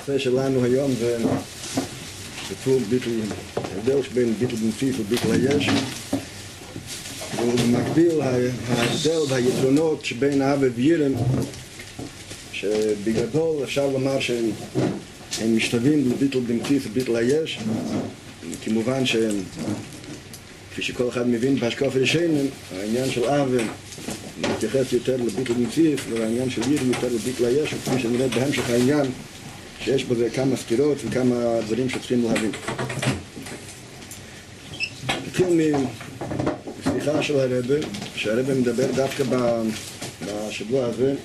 הנושא שלנו היום זה ההבדל בין ביטול במציאות וביטול היש, ובמקביל ההבדל והיתרונות שבין האב וירם, שבגדול אפשר לומר שהם משתווים לביטול במציאות וביטול היש, כמובן שהם, כפי שכל אחד מבין בהשקפה ראשונים, העניין של אב מתייחס יותר לביטול במציאות, והעניין של ירם יותר לביטול היש, וכפי שנראה בהמשך העניין שיש בזה כמה סתירות וכמה דברים שצריכים להבין. נתחיל מסליחה של הרב, שהרב מדבר דווקא בשבוע הזה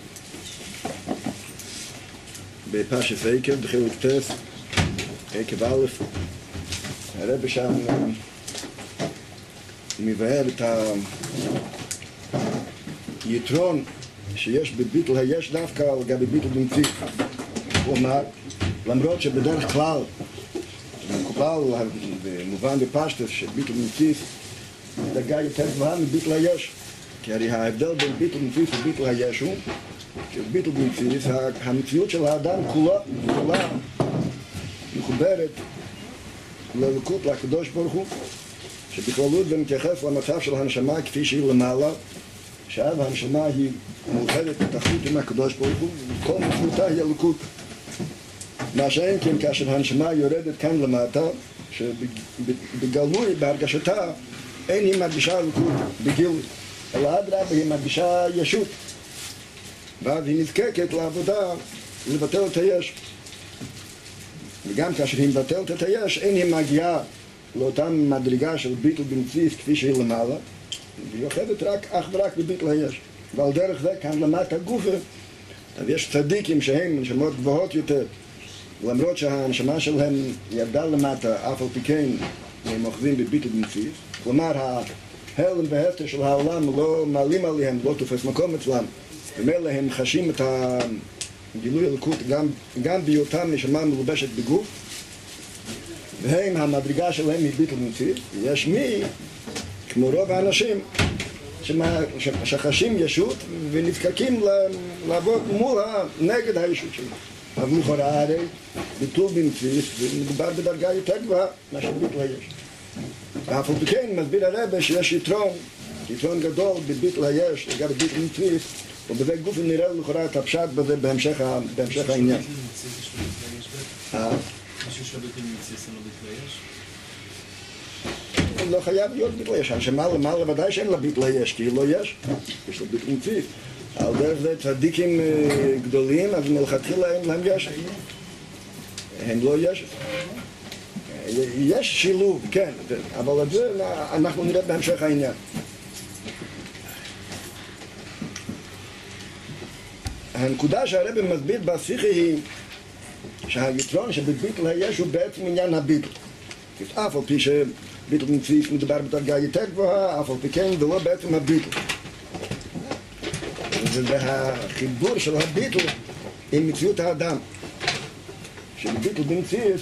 בפרשת עקב, בחלק ט', עקב א'. הרב שם מבאר את היתרון שיש בביטול היש דווקא לגבי ביטול במציאות. הוא אומר, למרות שבדרך כלל מקובל ומובן בפשטות שביטול במציאות דרגה יותר גבוהה מביטול היש, כי הרי ההבדל בין ביטול במציאות וביטול היש הוא שביטול במציאות, המציאות של האדם כולה מחוברת ללוקות, לקדוש ברוך הוא, שבכללות זה מתייחס למצב של הנשמה כפי שהיא למעלה, שאז הנשמה היא מאוחדת בתחתית עם הקדוש ברוך הוא, וכל מציאותה היא אלוקות. מה שאין כן כאשר הנשמה יורדת כאן למטה, שבגלוי, בהרגשתה, אין היא מרגישה אלוקות בגילוי, אלא אדרבה היא מרגישה ישות, ואז היא נזקקת לעבודה לבטל את היש. וגם כאשר היא מבטלת את היש, אין היא מגיעה לאותה מדרגה של ביטול במציאות כפי שהיא למעלה, והיא יוחדת אך ורק בביטול היש. ועל דרך זה כאן למטה גופה, אז יש צדיקים שהם נשמות גבוהות יותר, למרות שהנשמה שלהם ירדה למטה, אף על פי כן הם אוחזים בביטול במציאות. כלומר, ההלם וההפטר של העולם לא מעלים עליהם, לא תופס מקום אצלם. ומילא הם חשים את הגילוי אלוקות גם בהיותם נשמה מלובשת בגוף, והם, המדרגה שלהם היא ביטול במציאות. יש מי, כמו רוב האנשים, שחשים ישות ונזקקים לעבוד נגד הישות שלהם. אבל לכאורה הרי ביטול במציאות מדובר בדרגה יותר גבוהה מאשר ביטול היש. ואף על פי כן מסביר הרב שיש יתרון גדול בביטול היש לגבי ביטול במציאות, ובזה גוף נראה לכאורה את הפשט בזה בהמשך העניין. מישהו של ביטול במציאות אין לו ביטול היש? לא חייב להיות ביטול היש, הנשמה למעלה ודאי שאין לה ביטול היש, כי היא לא יש, יש לה ביטול במציאות. על דרך זה צדיקים גדולים, אז מלכתחילה אין להם יש. הם לא יש. יש שילוב, כן, אבל את זה אנחנו נראה בהמשך העניין. הנקודה שהרב מסביר בשיחה היא שהיתרון שבביטול היש הוא בעצם עניין הביטול. אף על פי שביטול במציאות מדובר בדרגה יותר גבוהה, אף על פי כן ולא בעצם הביטול. והחיבור של הביטול עם מציאות האדם, שבביטול במציאות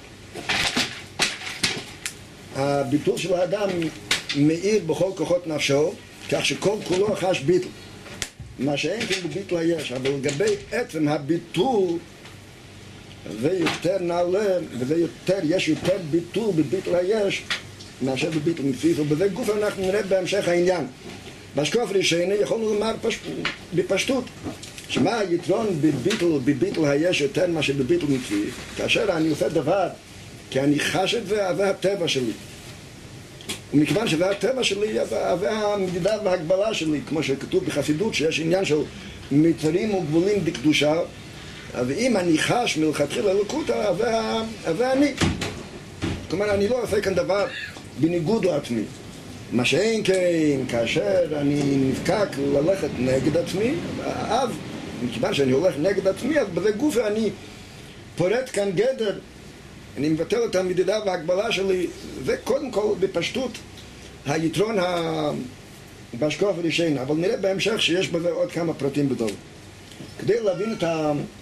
הביטול של האדם מאיר בכל כוחות נפשו, כך שכל כולו חש ביטול, מה שאין כן בביטול היש. אבל לגבי עצם הביטול זה יותר נעלה, יש יותר ביטול בביטול היש מאשר בביטול במציאות, ובזה גוף אנחנו נראה בהמשך העניין. בהשקפה ראשונה יכולנו לומר בפשטות שמה היתרון בביטול היש יותר מאשר בביטול במציאות, כאשר אני עושה דבר כי אני חש את זה, זה הטבע שלי, ומכיוון שזה הטבע שלי, זה המדידה וההגבלה שלי, כמו שכתוב בחסידות שיש עניין של מצרים וגבולים בקדושה. אז אם אני חש מלכתחילה אלוקותא, זה אני, כלומר אני לא עושה כאן דבר בניגוד לעצמי. מה שאין כן, כאשר אני נזקק ללכת נגד עצמי, אז מכיוון שאני הולך נגד עצמי, אז בזה גוף אני פורט כאן גדר, אני מבטל את המדידה וההגבלה שלי. זה קודם כל בפשטות היתרון בהשקפה ראשונה, אבל נראה בהמשך שיש בזה עוד כמה פרטים גדולים. כדי להבין את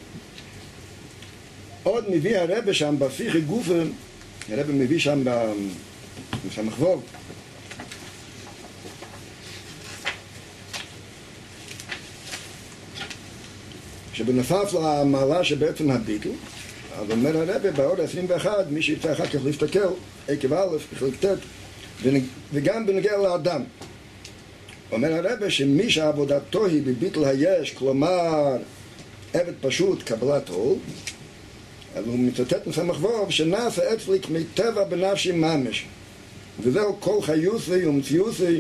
עוד מביא הרב שם בשיחה גופה, הרב מביא שם במחווב, שבנוסף למעלה שבעצם הביטל, אז אומר הרב באור 21, מי שירצה אחר כך להסתכל, עקב א', בחלק ט', וגם בנוגע לאדם. אומר הרב שמי שעבודתו היא בביטל היש, כלומר עבד פשוט, קבלת עול, אז הוא מצטט מסמך ווב, שנעשה אצליק מטבע בנפשי ממש, וזהו כל חיוסי ומציוסי,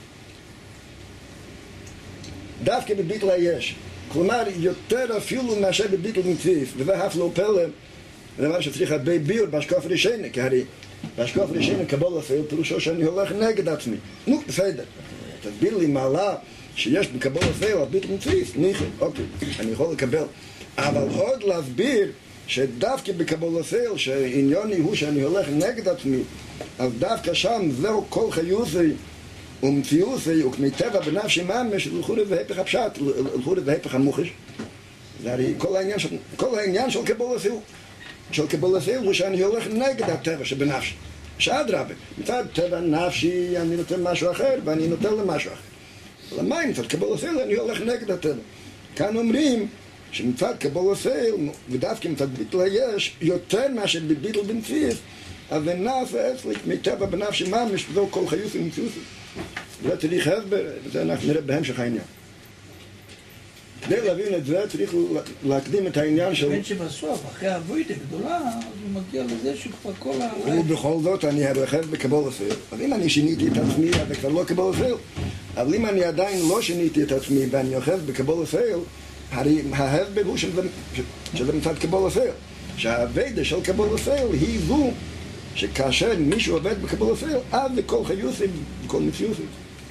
דווקא בביטל היש. כלומר, יותר אפילו מאשר בביטל מציף, וזה אף לא פלא, זה מה שצריך הרבה ביור בהשקוף ראשונה, כי הרי בהשקוף ראשונה קבול אפילו פירושו שאני הולך נגד עצמי. נו, בסדר. תסביר לי מעלה שיש בקבול אפילו על ביטל מציף, ניחא, אוקיי, אני יכול לקבל. אבל עוד להסביר שדווקא בקבול אפילו, שעניוני הוא שאני הולך נגד עצמי, אז דווקא שם זהו כל חיוסי ומציוסי וכמטבע בנפשי ממש, הלכו להפך הפשט, הלכו להפך המוחש. זה הרי כל העניין של קבול אפילו. של קבול אפילו הוא שאני הולך נגד הטבע שבנפשי. שאדרבה, מצד טבע נפשי אני נותן משהו אחר ואני נותן למשהו אחר. למה מצד קבול אפילו אני הולך נגד הטבע? כאן אומרים שמצד קבול אפילו, ודווקא מצד ביטל היש, יותר מאשר בביטל בנציף, אז זה נעשה אצליק מטבע בנפשי ממש, וזהו כל חיוס ומציוסי. זה צריך הסבר, וזה אנחנו נראה בהמשך העניין. כדי להבין את זה צריך להקדים את העניין של... בין שבסוף, אחרי הווידה גדולה, אז הוא מגיע לזה שכבר כל ובכל זאת אני הרחב בקבול אפילו. אז אם אני שיניתי את עצמי, אז זה כבר לא קבול אפילו. אבל אם אני עדיין לא שיניתי את עצמי ואני הרחב בקבול אפילו, הרי ההסבר הוא שזה מצד קבול אפילו. שהווידה של קבול אפילו היא זו שכאשר מישהו עובד בקבול אפילו, אז לכל חיוסים וכל מציוסים.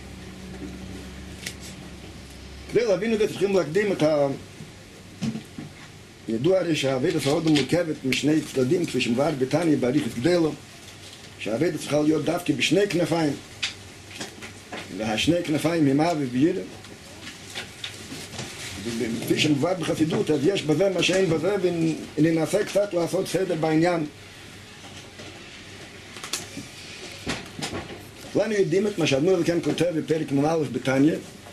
כדי להבין את זה צריכים להקדים את ידוע הרי שהעבודה מאוד מורכבת משני צדדים, כפי שמבאר בתניא באריכות גדולה, שהעבודה צריכה להיות דווקא בשני כנפיים, והשני כנפיים הם אהבה ויראה, וכפי שמבאר בחסידות, אז יש בזה מה שאין בזה, וננסה קצת לעשות סדר בעניין. כולנו יודעים את מה שאדמו"ר הזקן כותב בפרק מ"א בתניא,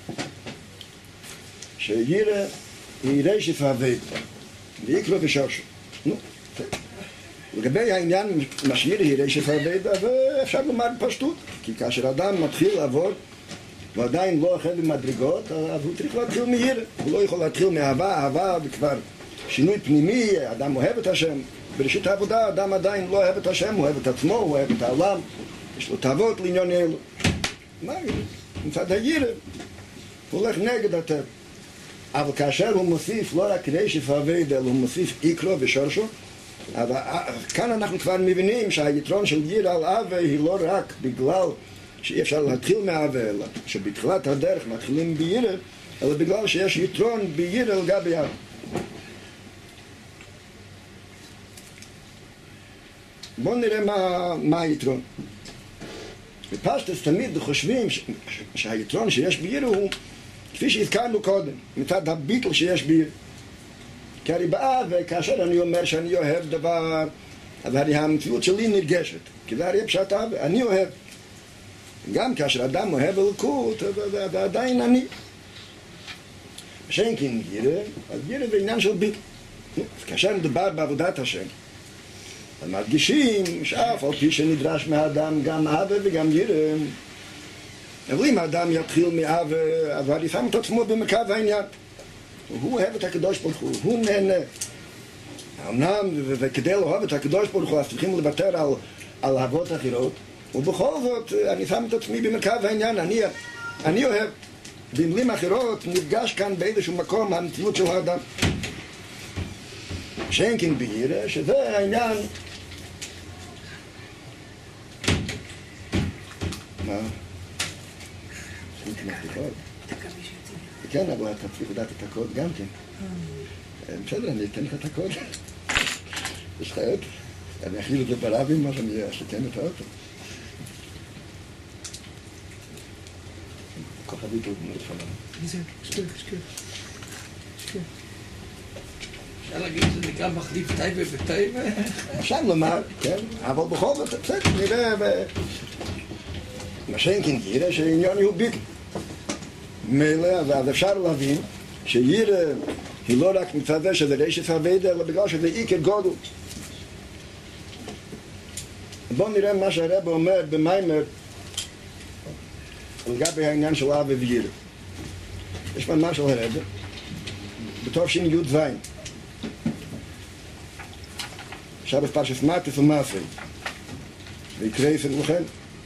שיראה היא רשת העבודה, ויקרא ושורשו. נו, לגבי העניין מה שיראה היא רשת העבודה, אז אפשר לומר בפשטות, כי כאשר אדם מתחיל לעבוד ועדיין לא החל במדרגות, אז הוא צריך להתחיל מיראה. הוא לא יכול להתחיל מאהבה וכבר שינוי פנימי, אדם אוהב את השם. בראשית העבודה אדם עדיין לא אוהב את השם, הוא אוהב את עצמו, הוא אוהב את העולם, יש לו תאוות לעניין אלו. מה? מצד היראה הוא הולך נגד הטבע. אבל כאשר הוא מוסיף לא רק רשת העבודה, אלא הוא מוסיף איקרו ושורשו, אבל כאן אנחנו כבר מבינים שהיתרון של יראה על אהבה היא לא רק בגלל שאי אפשר להתחיל מאהבה, אלא שבתחילת הדרך מתחילים ביראה, אלא בגלל שיש יתרון ביראה לגבי אהבה. בואו נראה מה היתרון. בפשטוס תמיד חושבים שהיתרון שיש ביראה הוא כפי שהזכרנו קודם, מצד הביטל שיש ביראה. כי הרי באהבה, כאשר אני אומר שאני אוהב דבר, אז הרי המציאות שלי נרגשת, כי זה הרי פשט אהבה, אני אוהב. גם כאשר אדם אוהב אלוקות, אז עדיין אני. שאין כן יראה, אז יראה זה עניין של ביטל. אז כאשר מדובר בעבודת השם, אז מדגישים שאף על פי שנדרש מהאדם גם אהבה וגם יראה. אבל אם האדם יתחיל מאהבה, אבל ישם את עצמו במרכז העניין. הוא אוהב את הקדוש ברוך הוא, הוא נהנה. אמנם, וכדי לאהוב את הקדוש ברוך הוא, אז צריכים לוותר על אהבות אחרות, ובכל זאת, אני שם את עצמי במרכז העניין, אני אוהב. במילים אחרות, נפגש כאן באיזשהו מקום המציאות של האדם. שאין כן ביראה, שזה העניין. מה? כן, אבל אתה צריך לדעת את הקוד גם כן. בסדר, אני אתן לך את הקוד. יש לך אוטו. אני אכניס את זה ברבים, מה שאני אתן את האוטו. כוכבית עוד מאוד חמלה. איזה, שקר. אפשר להגיד שזה נקרא מחליף טייבה וטייבה? אפשר לומר, כן, אבל בכל זאת, בסדר, נראה מה שאין כן יראה שעניין הוא ביטל. מילא, אז אפשר להבין שיראה היא לא רק מצד זה שזה רשת הווידה, אלא בגלל שזה עיקר גודל. בואו נראה מה שהרב אומר במיימר לגבי העניין של אב וירא. יש מאמר של הרב בתש"י. עכשיו בפרשת מטס ומעשה ויקרא לכם.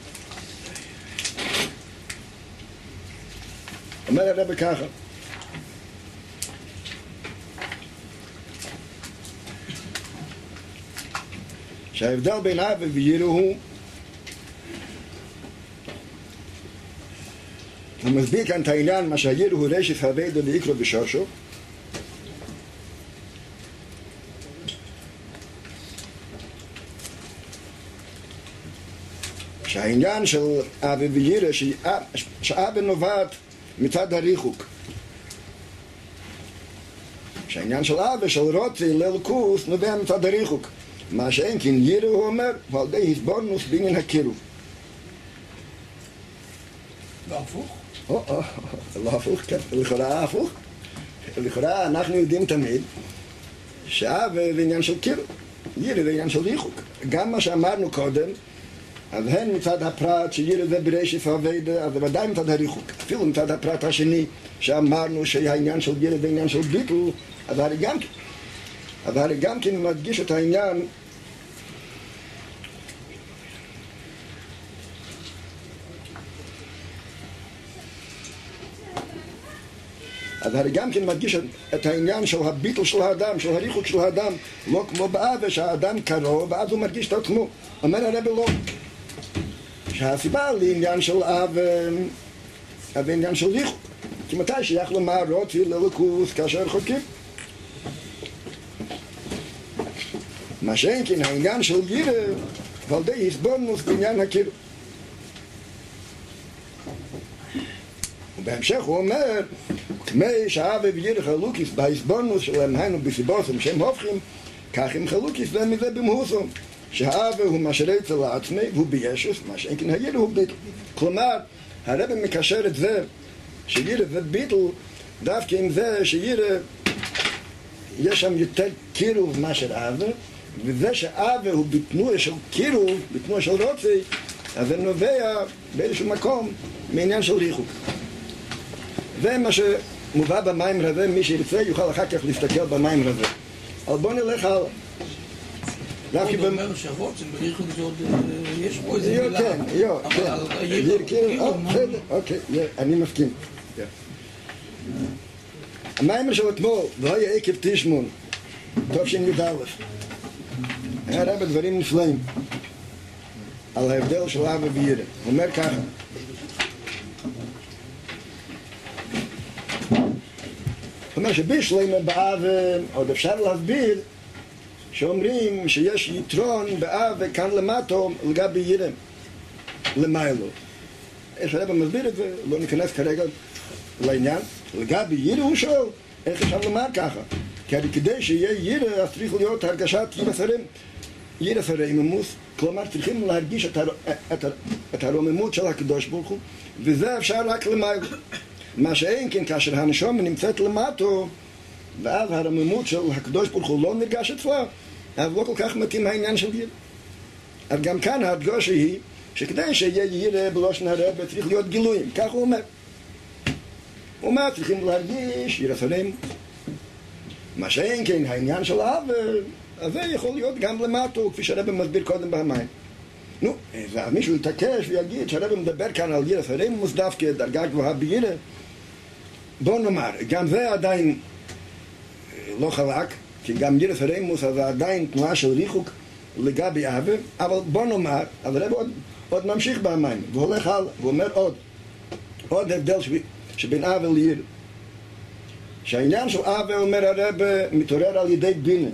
אומר הרב ככה, שההבדל בין אב וירא הוא מסביר כאן את העניין, מה שהירא הוא רשת הווידה ועיקרו בשורשו, שהעניין של אב וירא שאב נובעת מצד הריחוק, שהעניין של אב ושל רוצי לאלוקות נובע מצד הריחוק, מה שאין כן ירא הוא אומר ועל ידי הסבורנוס בעניין הקירוב. לא הפוך? לא הפוך, כן, לכאורה הפוך. לכאורה אנחנו יודעים תמיד שאב זה עניין של קירוב, ירא זה עניין של ריחוק. גם מה שאמרנו קודם, אז הן מצד הפרט שירא זה בראשית הווידה, אז זה ודאי מצד הריחוק. אפילו מצד הפרט השני שאמרנו שהעניין של ירא זה עניין של ביטול, אז הרי גם כן מדגיש את העניין של הביטול של האדם, של הריחוק של האדם, לא כמו באב שהאדם קרוב ואז הוא מרגיש את עצמו. אומר הרב לא, שהסיבה לעניין של אב ועניין של ריחוק, כי מתי שייך לומר רוצי לאלוקות כאשר רחוקים, מה שאין כן העניין של ירא ועל ידי הסבורנוס בעניין הקירוב. ובהמשך הוא אומר, כמי שאב וירא חלוקיס בהסבורנוס שלהם היינו בסיבוסם שהם הופכים, כך הם חלוקיס להם מזה במהוסם, שהאב הוא משרה אצל העצמי והוא בישוס, מה שאין כן הירא הוא ביטל. כלומר, הרב מקשר את זה שירא זה ביטל דווקא עם זה שירא יש שם יותר קירוב מאשר אב, וזה שאב הוא בתנועה של קירוב, בתנועה של רוצי, אז זה נובע באיזשהו מקום מעניין של ריחוק. זה מה שמובא במים רזה, מי שירצה יוכל אחר כך להסתכל במים רזה. אבל בוא נלך על... עוד אומר שרוצים בריחוק זה עוד... יש פה איזה מילה. כן, אוקיי, אני מסכים. המים של אתמול, לא היה עקב תשמון, תש"י. היה רב דברים נפלאים על ההבדל של אב וירא. הוא אומר ככה, הוא אומר שבשלמה באב עוד אפשר להסביר שאומרים שיש יתרון באב וכאן למטו לגבי ירא למיילו. איך הרב מסביר את זה, לא ניכנס כרגע לעניין. לגבי ירא הוא שואל, איך אפשר לומר ככה? כי כדי שיהיה ירא אז צריך להיות הרגשת ירא הרוממות, כלומר צריכים להרגיש את הרוממות של הקדוש ברוך הוא, וזה אפשר רק למיילו. מה שאין כן כאשר הנשמה נמצאת למטו ואז הרוממות של הקדוש ברוך הוא לא נרגש אצלה, אז לא כל כך מתאים העניין של ירא. אז גם כאן ההדגשה היא שכדי שיהיה ירא בלושן הרב צריך להיות גילויים, כך הוא אומר. הוא אומר צריכים להרגיש יראת הרוממות. מה שאין כן העניין של אב, אז זה יכול להיות גם למטו, כפי שהרב מסביר קודם במים. נו, אז מישהו יתעקש ויגיד שהרב מדבר כאן על יראת הרוממות דווקא דרגה גבוהה בירא. בוא נאמר, גם זה עדיין לא חלק, כי גם יראת הרוממות זה עדיין תנועה של ריחוק לגבי אב, אבל בוא נאמר, אז הרב עוד ממשיך במים, והולך הלאה, ואומר עוד הבדל שבין אב לירא. שהעניין של אב, אומר הרב, מתעורר על ידי בינה.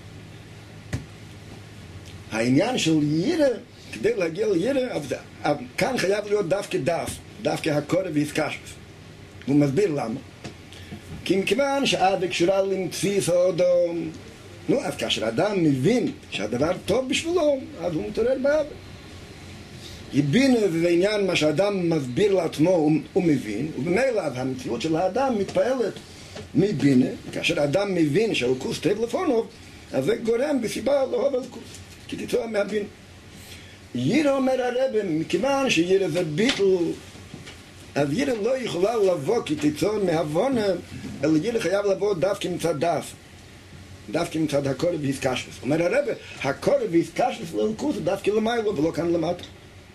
העניין של ירא, כדי להגיע לירא, כאן חייב להיות דווקא הקורא והתקשרות. הוא מסביר למה. כי מכיוון שאב קשורה לתפיס האדם, אז כאשר אדם מבין שהדבר טוב בשבילו, אז הוא מתעורר באב. בינה זה עניין מה שאדם מסביר לעצמו הוא מבין, ובמילא המציאות של האדם מתפעלת מבינה, כאשר אדם מבין שהלכוס טוב לפונו, אז זה גורם בסיבה לאהוב הלכוס, כי תצא מהבינה. ירא אומר הרב, מכיוון שירא זה ביטל, אז ירא לא יכולה לבוא כתיצור מהבונה, אלא ירא חייב לבוא דווקא מצד דווקא מצד הקורא והסקשלס. אומר הרב, הקורא והסקשלס ללכוס דווקא למיילו ולא כאן למטה.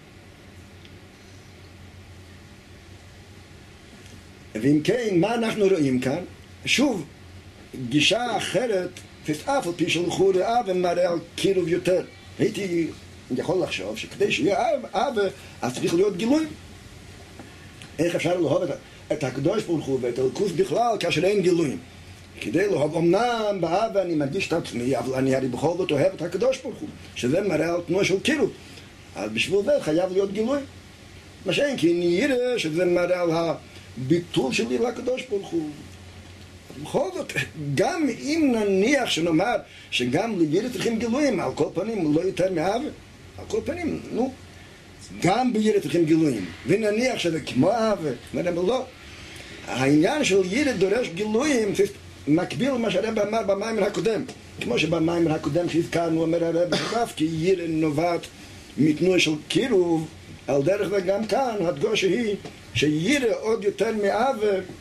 ואם כן, מה אנחנו רואים כאן? שוב, גישה אחרת, אף על פי שלכו ראה ומראה על קירוב יותר. הייתי יכול לחשוב שכדי שיהיה אב, אז צריך להיות גילויים. איך אפשר לאהוב את הקדוש ברוך הוא ואת הלכוס בכלל כאשר אין גילויים? כדי לאהוב, אמנם באב אני מרגיש את עצמי, אבל אני הרי בכל זאת אוהב את הקדוש ברוך הוא, שזה מראה על תנועה של קירוב. אז בשביל זה חייב להיות גילוי. מה שאין, כי נראה שזה מראה על הביטול שלי לקדוש ברוך הוא. בכל זאת, גם אם נניח שנאמר שגם לירא צריכים גילויים, על כל פנים לא יותר מאב, על כל פנים, נו, גם בירא צריכים גילויים, ונניח שזה כמו אב, אבל לא. העניין של ירא דורש גילויים, מקביל למה שהרב אמר במיימר הקודם. כמו שבמיימר הקודם שהזכרנו, אומר הרב, דווקא ירא נובעת מתנועה של קירוב, על דרך וגם כאן, הדגושה היא שירא עוד יותר מאב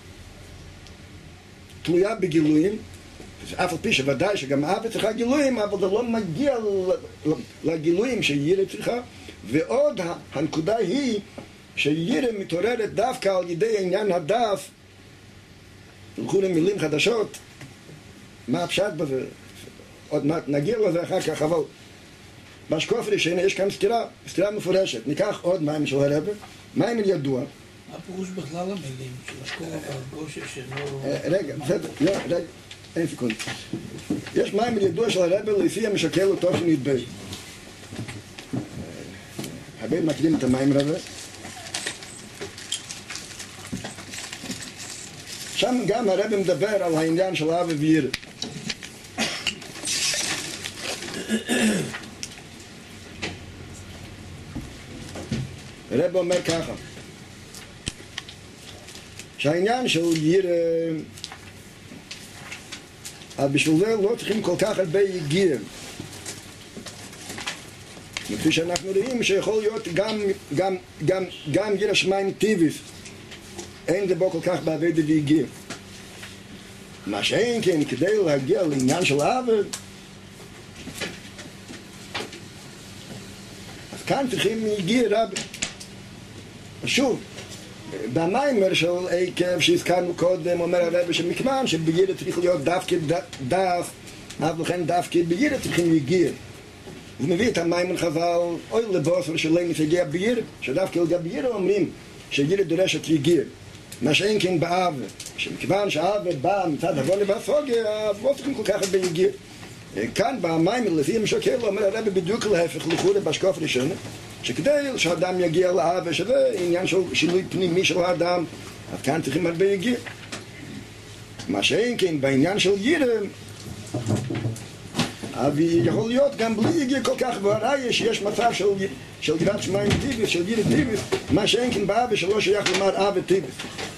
תלויה בגילויים, אף על פי שוודאי שגם אב צריכה גילויים, אבל זה לא מגיע לגילויים שירא צריכה. ועוד הנקודה היא שירא מתעוררת דווקא על ידי עניין הדף. הלכו למילים חדשות, מה הפשט בזה? עוד מעט נגיע לזה אחר כך, אבל בשקוף ראשון יש כאן סתירה מפורשת. ניקח עוד מים של הרב, מים ידוע. מה פירוש בכלל המילים של הקורא והגושה שלא... רגע, בסדר, רגע, אין סיכון. יש מים ידוע של הרב לפי המשקל אותו שנדבר. הרבה מכירים את המים הזה. שם גם הרב מדבר על העניין של אב וירא. הרב אומר ככה, שהעניין של ירא, אז בשביל זה לא צריכים כל כך הרבה יגיר. וכפי שאנחנו רואים שיכול להיות גם ירא שמיים טיביס, אין זה בו כל כך בעבודה ויגיר. מה שאין כן, כדי להגיע לעניין של עבד, אז כאן צריכים יגיר רב. שוב, במיימר של עקב שהזכרנו קודם, אומר הרב שמכיוון שבירא צריך להיות דווקא דף, אבל לכן דווקא בירא צריכים יגיר. הוא מביא את המיימר חז"ל, אוי לבוסר שלנו שגיע בירא, שדווקא לגבי בירא אומרים שירא דורשת יגיר. מה שאין כן באב, שמכיוון שהאב בא מצד הבונה והסוגיה, אז לא צריכים כל כך הרבה יגיר. כאן במיימר לפי המשקל אומר הרב בדיוק להפך לכאורה בשקוף ראשון, שכדי שהאדם יגיע לאב, שזה עניין של שינוי פנימי של האדם, אז כאן צריכים הרבה יגיר. מה שאין כן בעניין של ירא, אבל יכול להיות גם בלי יגיר כל כך, והראיה שיש מצב של יראת שמיים טיביס, של ירא טיביס, מה שאין כן באב שלא שייך לומר אב טיביס.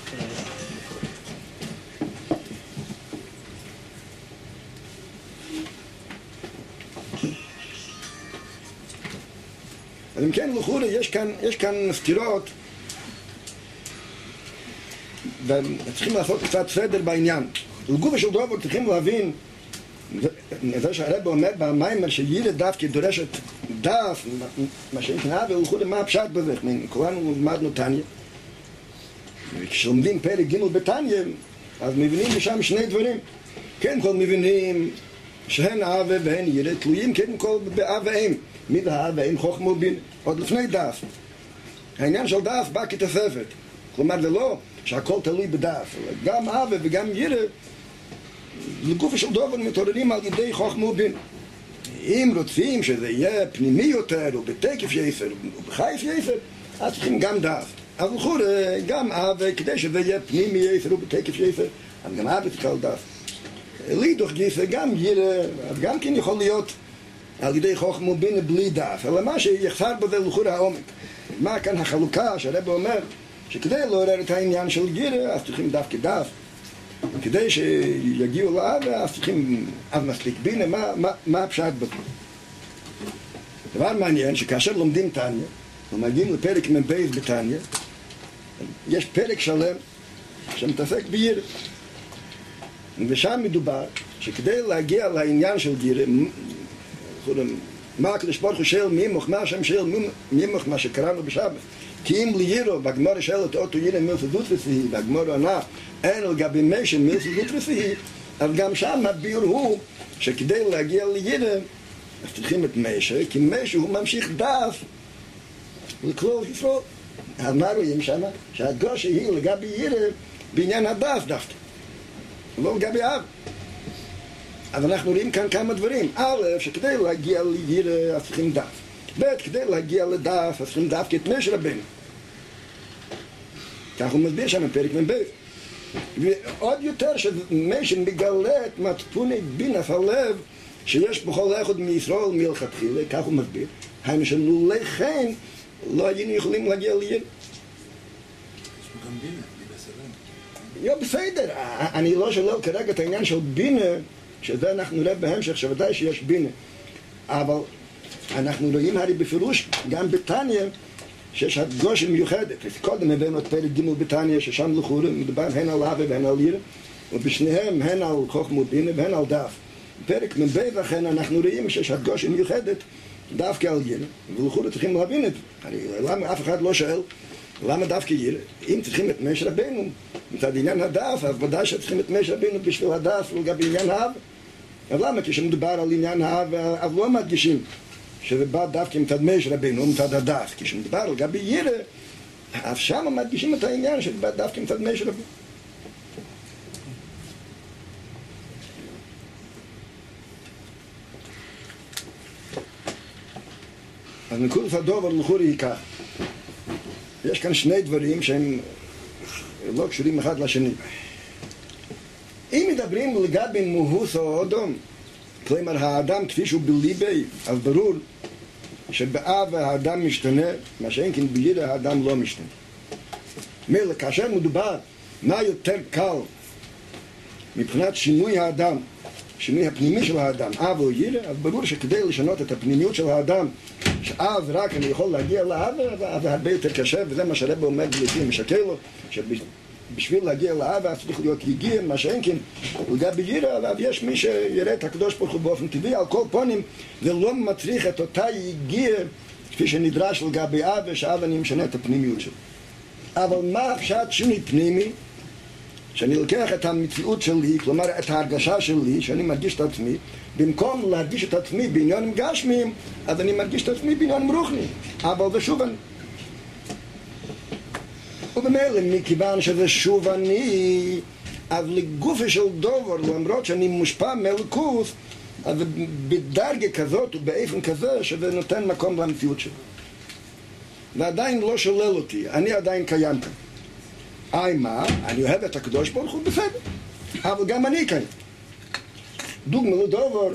אז אם כן, לכאורה, יש כאן סתירות, וצריכים לעשות קצת סדר בעניין. לגופה של דובר צריכים להבין, זה שהרב אומר במיימר שירא דווקא דורשת דף, מה שנקרא, ולכאורה מה הפשט בזה? כולנו למדנו תניא, וכשלומדים פרק ג' בתניא, אז מבינים משם שני דברים. כן, כל מבינים שהן אב והן ירא תלויים, כן, כל באב ואם. מי זה האב ואם חוכמה ובינה? עוד לפני דף. העניין של דף בא כתוספת. כלומר, זה לא שהכל תלוי בדף, גם אב וגם ירא, לגופה של דובר מתעוררים על ידי חוכמה ובינה. אם רוצים שזה יהיה פנימי יותר, או בתקף יסר, או בחייף יסר, אז צריכים גם דף. אז לכאורה, גם אב, כדי שזה יהיה פנימי יסר, או בתקף יסר, אז גם אב צריך דף. לידוך גיסא, גם ירא, גם כן יכול להיות על ידי חוכמה ובינה בלי דף, אלא מה שיחסר בזה לכאורה העומק. מה כאן החלוקה שהרב אומר, שכדי לעורר את העניין של ירא, אז צריכים דף כדף. כדי שיגיעו לאב, אז צריכים אב מספיק בינה. מה הפשט בזה? דבר מעניין שכאשר לומדים תניא, ומגיעים לפרק מ"ב בתניא, יש פרק שלם שמתעסק בירא. ושם מדובר שכדי להגיע לעניין של גירא, מה הקדוש ברוך הוא שואל מימוך, מה השם שואל מימוך, מה שקראנו בשבת, כי אם לירו, והגמרא שואלת אותו ירא מילסא זוטרסי, והגמרא ענה אין לגבי משה מילסא זוטרסי, אבל גם שם הביאור הוא שכדי להגיע לירא אז צריכים את משה, כי משה הוא ממשיך דף לכלול ישראל. אז מה רואים שם? שהדגושה היא לגבי ירא בעניין הדף דווקא, לא לגבי אב. אז אנחנו רואים כאן כמה דברים. א', שכדי להגיע לירא אז צריכים דף. ב', כדי להגיע לדף אז צריכים דף כתנא של רבנו. כך הוא מסביר שם בפרק מ"ב. ועוד יותר שמשה מגלה את מצפוני בינת הלב שיש בכל אחד מישראל מלכתחילה, כך הוא מסביר. היינו שלולא כן לא היינו יכולים להגיע לירא. יש פה גם בינה, בסדר, אני לא שולל כרגע את העניין של בינה, שזה אנחנו נראה בהמשך, שוודאי שיש בינה. אבל אנחנו רואים הרי בפירוש, גם בתניא, שיש הדגושה מיוחדת. קודם הבאנו את פרק ג' בתניא, ששם לכאורה מדובר הן על אב והן על ירא, ובשניהם הן על חוכמת בינה והן על דף. בפרק מ"ב לכן אנחנו רואים שיש הדגושה מיוחדת דווקא על ירא, ולכאורה צריכים להבין את זה. למה אף אחד לא שואל למה דווקא ירא? אם צריכים את משה רבנו מצד עניין הדף, אז ודאי שצריכים את משה רבנו בשביל הדף ולגבי עניין האב. אז למה? כשמדובר על עניין האב, אז לא מדגישים שזה בא דווקא מצד משה רבנו ומצד הדף. כשמדובר על גבי ירא, אז שם מדגישים את העניין שזה בא דווקא מצד משה רבנו. אז נקודת הדובר לכאורה היא כך. יש כאן שני דברים שהם לא קשורים אחד לשני. אם מדברים לגבי מהות האדם, כלומר האדם כפי שהוא בליבי, אז ברור שבאב האדם משתנה, מה שאין כן בירא האדם לא משתנה. מילא, כאשר מדובר מה יותר קל מבחינת שינוי האדם, שינוי הפנימי של האדם, אב או ירא, אז ברור שכדי לשנות את הפנימיות של האדם, שאב רק אני יכול להגיע לאב, זה הרבה יותר קשה, וזה מה שהרב אומר בלתי משקר לו, שבשביל להגיע לאב צריך להיות יגיע, מה שאין כן, לגבי ירא, אבל יש מי שיראה את הקדוש ברוך הוא באופן טבעי, על כל פנים, זה לא מצריך את אותה יגיע, כפי שנדרש לגבי אב, ושאב אני משנה את הפנימיות שלו. אבל מה הפשט שינוי פנימי? שאני לוקח את המציאות שלי, כלומר את ההרגשה שלי, שאני מרגיש את עצמי, במקום להרגיש את עצמי בעניינים גשמיים, אז אני מרגיש את עצמי בעניינים רוחניים. אבל זה שוב אני. ובמילא, מכיוון שזה שוב אני, אז לגופי של דובר, למרות שאני מושפע מאלוקות, אז בדרגה כזאת ובאופן כזה, שזה נותן מקום למציאות שלי. ועדיין לא שולל אותי, אני עדיין קיים כאן. מה? אני אוהב את הקדוש ברוך הוא בסדר, אבל גם אני כאן. דוגמה לדובר,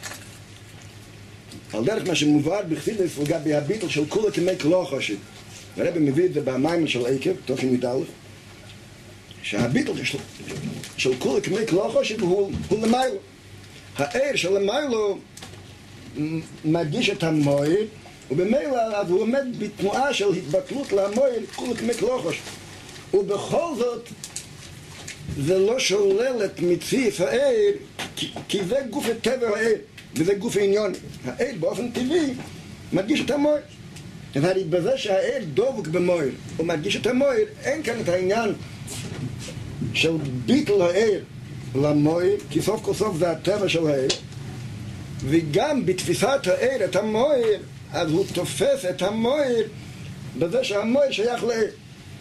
על דרך מה שמובא בחסידות לגבי הביטול של כולה כמי כלא חושב. הרב מביא את זה במים של עקב, תופן י"א, שהביטול של כולה כמי כלא חושב הוא למיילו. העיר של למיילו מרגיש את המויר, ובמילא הוא עומד בתנועה של התבטלות למויר, כולה כמי כלא חושב. ובכל זאת זה לא שולל את מציף העיר, כי זה גוף הטבע העיר וזה גוף העניון. העיר באופן טבעי מרגיש את המויר, והרי בזה שהעיר דבוק במויר הוא מרגיש את המויר, אין כאן את העניין של ביטול העיר למויר, כי סוף כל סוף זה הטבע של העיר, וגם בתפיסת העיר את המויר, אז הוא תופס את המויר בזה שהמויר שייך לעיר.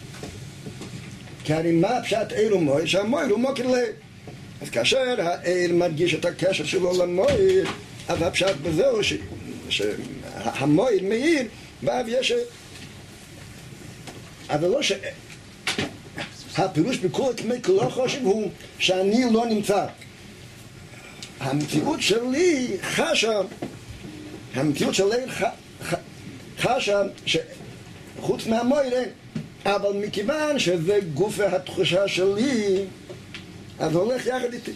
כי הרי מה פשט עיר ומויר? שהמויר הוא מוקר לעיר. אז כאשר העיר מרגיש את הקשר שלו למויר, אז הפשט בזהו שהמויר מאיר, ואז יש... אבל לא ש... הפירוש בכל כמי כלא חושב הוא שאני לא נמצא. המציאות שלי חשה, המציאות של עיר חשה שחוץ מהמויר אין. אבל מכיוון שזה גוף התחושה שלי, אז הולך יחד איתי.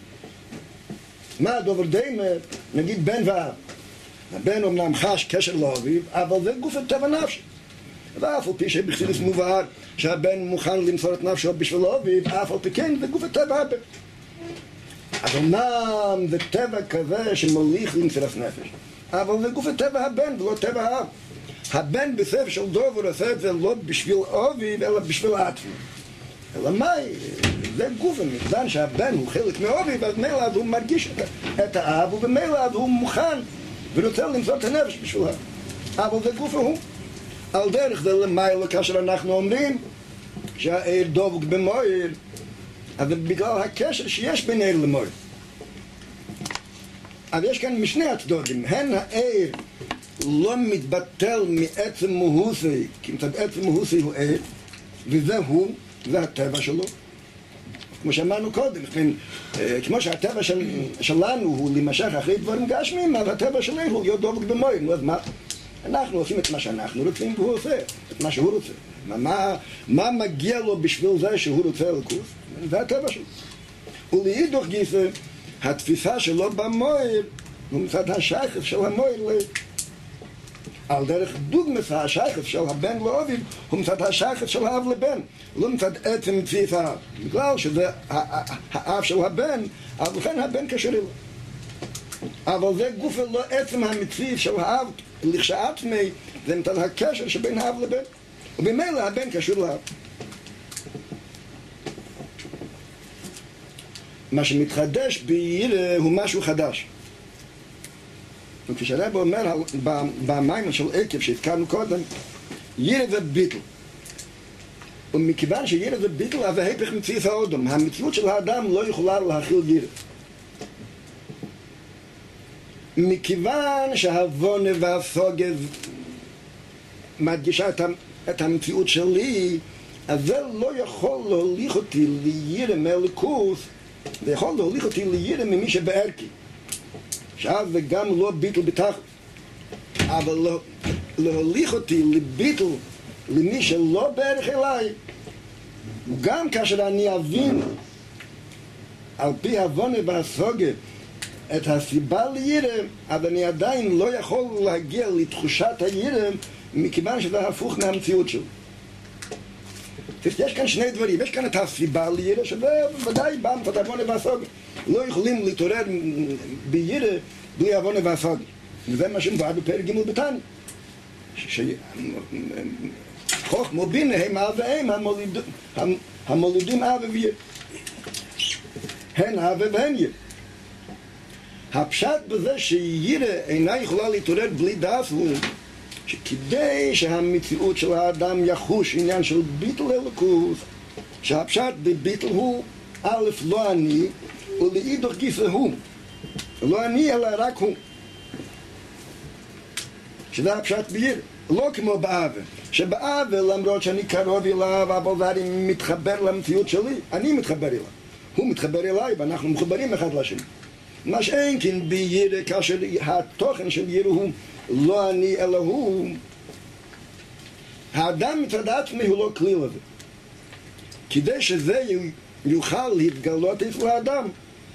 מה הדובר דיימה? נגיד בן ואב. הבן אומנם חש קשר לאביו, אבל זה גוף הטבע נפשי. ואף על פי שבחסידות מובהר שהבן מוכן למסור את נפשו בשביל אביו, אף על פי כן זה גוף הטבע הבן. אז אומנם זה טבע כזה שמוליך למסירת נפש, אבל זה גוף הטבע הבן ולא טבע האב. הבן בספר של דובר עושה את זה לא בשביל אביו אלא בשביל עצמו. אלא מאי? זה גוף מכיוון שהבן הוא חלק מאביו, אז ממילא הוא מרגיש את האב, ובמילא הוא מוכן ורוצה למסור את הנפש בשבילה. אבל זה גוף הוא. על דרך זה למיילו כאשר אנחנו אומרים שהעיר דבוק במויר, אז זה בגלל הקשר שיש בין עיר למויר. אז יש כאן משני הצדדים, הן העיר לא מתבטל מעצם מהוסי, כי מצד עצם מהוסי הוא עיר, וזה הוא, זה הטבע שלו. כמו שאמרנו קודם, כמו שהטבע שלנו הוא להימשך אחרי דברים גשמיים, אז הטבע שלנו הוא להיות דבוק במויר. אז מה? אנחנו עושים את מה שאנחנו רוצים והוא עושה את מה שהוא רוצה. מה מגיע לו בשביל זה שהוא רוצה לקוף? זה הטבע שלו. ולהידוך גיסא, התפיסה שלו במויר הוא מצד השייכת של המויר על דרך דוגמת השייכת של הבן לאביו הוא מצד השייכת של האב לבן, לא מצד עצם מציאות האב, בגלל שזה האב של הבן, אז לכן הבן קשר אליו. אבל זה גוף לא עצם המציאות של האב לכשעצמי, זה מצד הקשר שבין האב לבן, ובמילא הבן קשור לאב. מה שמתחדש ביראה הוא משהו חדש. וכשהרב אומר במים של עקב שהתקרנו קודם, יראה זה ביטל. ומכיוון שיראה זה ביטל, אז ההפך מציאות האדם. המציאות של האדם לא יכולה להכיל יראה. מכיוון שהוונה והסוגז מדגישה את המציאות שלי, אז זה לא יכול להוליך אותי ליראה מאלוקות, זה יכול להוליך אותי ליראה ממי שבערכי. שאז זה גם לא ביטל בתחת, אבל להוליך אותי לביטל למי שלא בערך אליי, גם כאשר אני אבין על פי הוונה והסוגה את הסיבה ליראה, אבל אני עדיין לא יכול להגיע לתחושת היראה מכיוון שזה הפוך מהמציאות שלו. יש כאן שני דברים, יש כאן את הסיבה ליראה, שזה ודאי בא מצד הוונה והסוגה. לא יכולים להתעורר ביראה בלי הוונה והסוגה. וזה מה שמבואר בפרק ג' בתניא. חוכמה בינה הם אב ואם המולידים אב ויראה. הן אב והן יראה. הפשט בזה שיראה אינה יכולה להתעורר בלי דעת הוא שכדי שהמציאות של האדם יחוש עניין של ביטל אלוקות, שהפשט בביטל הוא א' לא אני ולהידוך גיסא הוא, לא אני אלא רק הוא, שזה הפשט ביראה. לא כמו באבל, שבאבל למרות שאני קרוב אליו אבל אני מתחבר למציאות שלי, אני מתחבר אליו, הוא מתחבר אליי ואנחנו מחוברים אחד לשני. מה שאין כן ביראה, כאשר התוכן של יראה הוא לא אני אלא הוא, האדם מצד עצמי הוא לא כלי לזה. כדי שזה יוכל להתגלות אצל האדם,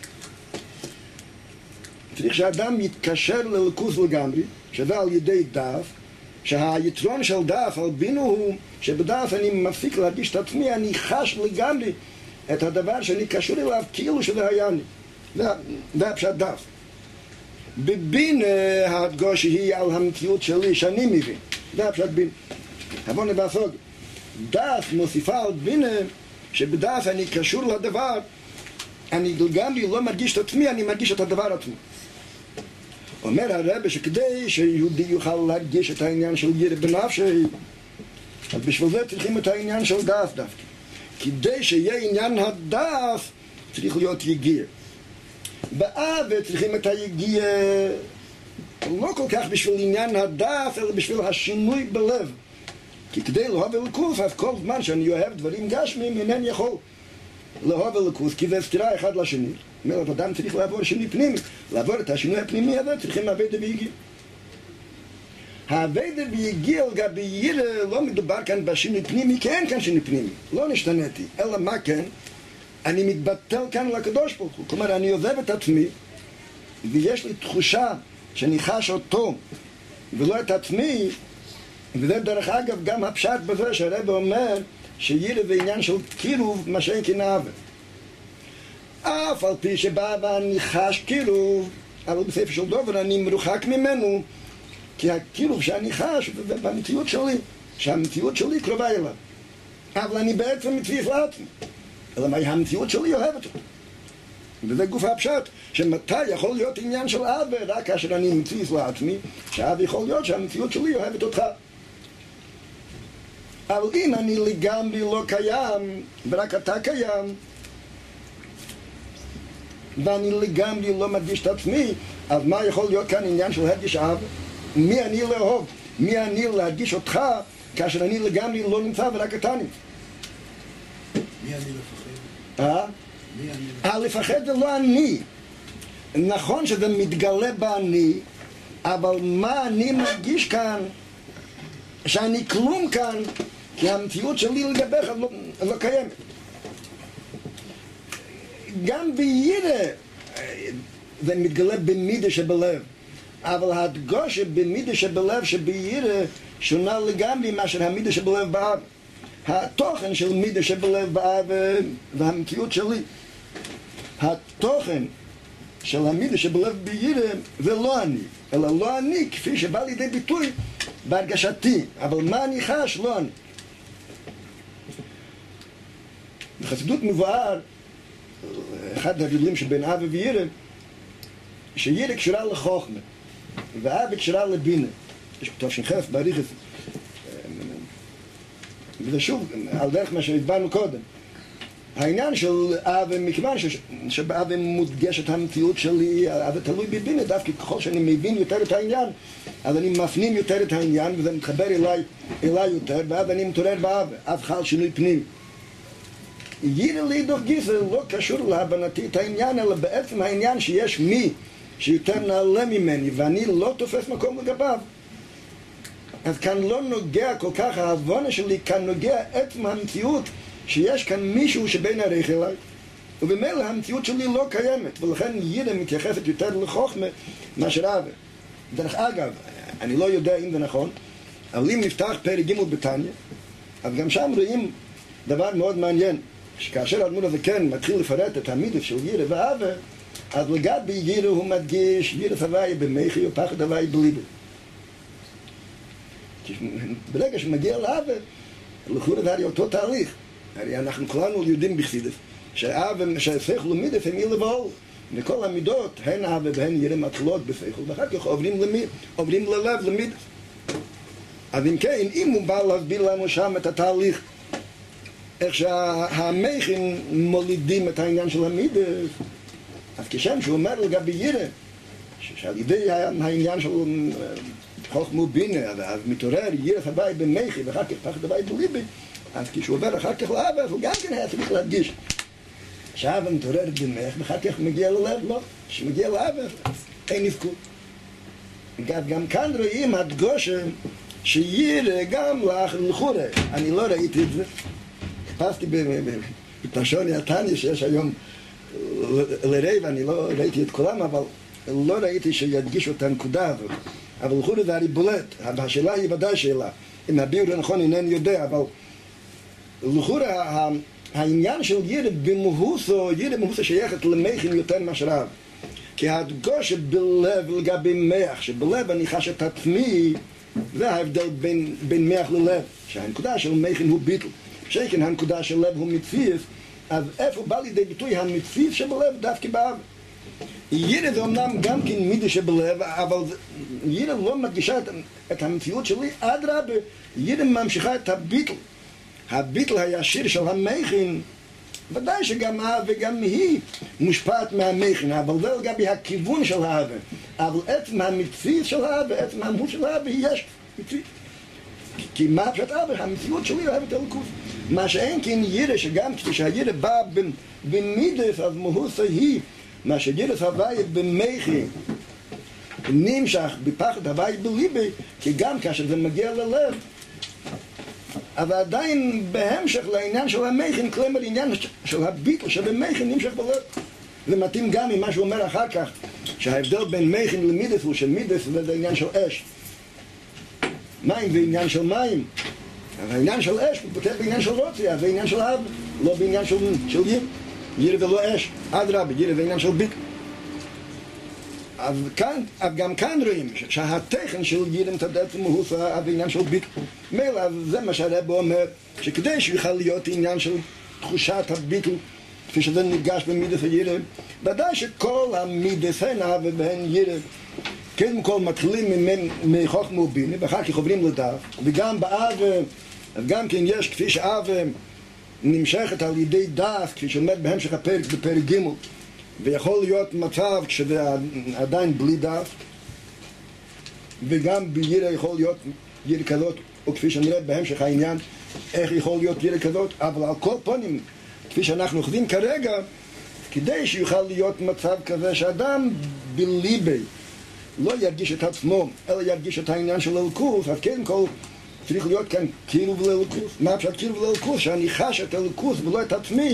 צריך שהאדם יתקשר לליכוז לגמרי, שזה על ידי דף, שהיתרון של דף על בינו הוא שבדף אני מפסיק להרגיש את עצמי, אני חש לגמרי את הדבר שאני קשור אליו כאילו שזה היה אני. זה הפשט דף. בבינה ההדגוש היא על המציאות שלי שאני מבין, זה הפשט בינה. הוונה והסוגה. דף מוסיפה על בינה שבדף אני קשור לדבר, אני לגמרי לא מרגיש את עצמי, אני מרגיש את הדבר עצמו. אומר הרב שכדי שיהודי יוכל להרגיש את העניין של יראה בנפשי, אז בשביל זה צריכים את העניין של דף דווקא. כדי שיהיה עניין הדף צריך להיות יגיע. באב צריכים את היגיע לא כל כך בשביל עניין הדף אלא בשביל השינוי בלב. כי כדי לאהוב אלוקות, אז כל זמן שאני אוהב דברים גשמיים אינני יכול לאהוב אלוקות, כי זה סתירה אחד לשני. זאת אומרת, אדם צריך לעבור שינוי פנימי. לעבור את השינוי הפנימי הזה צריכים עבודה ויגיע. העבודה ויגיע על גבי יראה לא מדובר כאן בשינוי פנימי, כי אין כאן שינוי פנימי, לא נשתניתי, אלא מה כן? אני מתבטל כאן לקדוש ברוך הוא. כלומר, אני עוזב את עצמי, ויש לי תחושה שאני חש אותו, ולא את עצמי, וזה דרך אגב גם הפשט בזה שהרב אומר שירא זה עניין של קירוב, מה שאין כן אהבה. אף על פי שבא ואני חש קירוב, אבל בספר של דובר אני מרוחק ממנו, כי הקירוב שאני חש זה במציאות שלי, שהמציאות שלי קרובה אליו. אבל אני בעצם מציף לעצמי. אלא מה המציאות שלי אוהבת אותו. וזה גוף הפשט, שמתי יכול להיות עניין של אהבה, רק כאשר אני מציף לעצמי, שאהבה יכול להיות שהמציאות שלי אוהבת אותך. אבל אם אני לגמרי לא קיים, ורק אתה קיים, ואני לגמרי לא מדגיש את עצמי, אז מה יכול להיות כאן עניין של הדגיש אהבה? מי אני לאהוב? מי אני להדגיש אותך, כאשר אני לגמרי לא נמצא ורק אתה נמצא? מי אני לפחד? מי אני לפחד זה לא אני. נכון שזה מתגלה באני, אבל מה אני מרגיש כאן? שאני כלום כאן, כי המציאות שלי לגביך לא קיימת. גם בירא זה מתגלה במידה שבלב, אבל ההדגשה במידה שבלב שבירא שונה לגמרי מאשר המידה שבלב באהבה. התוכן של מידה שבלב באהבה והמציאות שלי, התוכן של המידה שבלב בירא זה לא אני, אלא לא אני כפי שבא לידי ביטוי בהרגשתי, אבל מה אני חש לא אני. בחסידות מבואר אחד ההבדלים שבין אהבה וירא, שירא קשורה לחוכמה ואהבה קשורה לבינה. יש תש"ח בעריכת, וזה שוב על דרך מה שהדברנו קודם. העניין של אהבה, מכיוון שבאהבה מודגשת המציאות שלי, אהבה תלוי בבינה, דווקא ככל שאני מבין יותר את העניין, אז אני מפנים יותר את העניין וזה מתחבר אליי יותר, ואז אני מתעורר באהבה, אז חל שינוי פנים. ירא להידוך גיסא לא קשור להבנתי את העניין, אלא בעצם העניין שיש מי שיותר נעלה ממני ואני לא תופס מקום לגביו. אז כאן לא נוגע כל כך ההבנה שלי, כאן נוגע עצם המציאות שיש כאן מישהו שבין ערך אליי, ובמילא המציאות שלי לא קיימת, ולכן ירא מתייחסת יותר לחוכמה מאשר אהבה. דרך אגב, אני לא יודע אם זה נכון, אבל אם נפתח פרק ג' בתניא, אז גם שם רואים דבר מאוד מעניין, שכאשר האדמו"ר הזקן מתחיל לפרט את המידות של ירא ואהבה, אז לגבי ירא הוא מדגיש ירא הוויה במחי ופחד הוויה בליבו. ברגע שמגיע לאהבה, לכאורה זה הרי אותו תהליך. הרי אנחנו כולנו יודעים בחסידות שהאהבה, שהשכל ומידות הם עיר לבעול, וכל המידות הן אהבה והן ירא מתחילות בשכל, ואחר כך עוברים ללב למידות. אז אם כן, אם הוא בא להסביר לנו שם את התהליך, איך שהמחים מולידים את העניין של המידות, אז כשם שהוא אומר לגבי ירא, שעל ידי העניין של חוכמה ובינה, אז מתעורר ירא הוויה במחי ואחר כך פחד הוויה בליבי, אז כשהוא עובר אחר כך לאהבה, אז הוא גם כן היה צריך להדגיש שהאהבה מתעוררת במח ואחר כך מגיע ללב, לא, כשמגיע לאהבה אין נפקות. גם כאן רואים הדגושה שירא גם לכאורה, אני לא ראיתי את זה, חיפשתי בפרשני התניא שיש היום לרבע, אני לא ראיתי את כולם, אבל לא ראיתי שידגישו את הנקודה הזאת. אבל לכאורה זה הרי בולט, השאלה היא ודאי שאלה, אם הביאור הנכון אינני יודע, אבל לכאורה העניין של ירא במהוסו, ירא במהוסו שייכת למחים יותר מאשר אהבה. כי ההדגשה בלב לגבי מח, שבלב אני חש את עצמי, זה ההבדל בין מח ללב, שהנקודה של מחים הוא ביטל, שכן הנקודה של לב הוא מציף, אז איפה בא לידי ביטוי המציף שבלב דווקא באהבה? ירא זה אמנם גם כן מידה שבלב, אבל ירא לא מדגישה את המציאות שלי, אדרבה, ירא ממשיכה את הביטל. הביטל הישיר של המחין, ודאי שגם אהבה וגם היא מושפעת מהמחין, אבל זה לגבי הכיוון של האהבה. אבל עצם המציאות של האהבה, עצם המהות של האהבה, יש מציאות. כי מה פשוט אהבה? המציאות שלי אוהבת אלוקות. מה שאין כן ירא, שגם כשהירא בא במידס, אז מהות היא, מה שירא הוויה במחי נמשך בפחד הוויה בליבי, כי גם כאשר זה מגיע ללב, אבל עדיין בהמשך לעניין של המכין, כלומר עניין של הביטל שבמכין נמשך בלב. זה מתאים גם עם מה שהוא אומר אחר כך, שההבדל בין מכין למידס הוא של מידס וזה עניין של אש. מים זה עניין של מים, אבל העניין של אש הוא פותח בעניין של רוציה, זה עניין של אב, לא בעניין של ייר. ייר זה לא אש, אדרבה, ייר זה עניין של ביטל. אז גם כאן רואים שהתכן של ייר מתעדף הוא העניין של ביטל. מילא זה מה שהרב אומר, שכדי שיוכל להיות עניין של תחושת הביטל, כפי שזה ניגש במידס הירא, ודאי שכל המידס הן אב והן ירא, קודם כל מתחילים מחוכמה ובינה, ואחר כך עוברים לדף, וגם באב, גם כן יש כפי שאב נמשכת על ידי דף, כפי שאומר בהמשך הפרק בפרק ג', ויכול להיות מצב כשזה עדיין בלי דף, וגם בירא יכול להיות ירא כזאת, או כפי שנראה בהמשך העניין, איך יכול להיות ירא כזאת, אבל על כל פנים, כפי שאנחנו אוחזים כרגע, כדי שיוכל להיות מצב כזה שאדם בליבי לא ירגיש את עצמו, אלא ירגיש את העניין של אלוקות, אז קודם כל צריך להיות כאן קירוב לאלוקות. מה פשוט קירוב לאלוקות? שאני חש את אלוקות ולא את עצמי,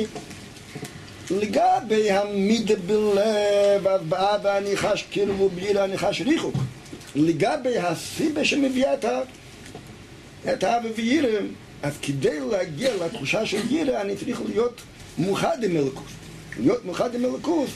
לגבי המידה בלב, אז באב אני חש קירוב ובירא אני חש ריחוק. לגבי הסיבה שמביאה את האב וירא, אז כדי להגיע לתחושה של ירא אני צריך להיות מוחד עם אלוקות. להיות מוחד עם אלוקות.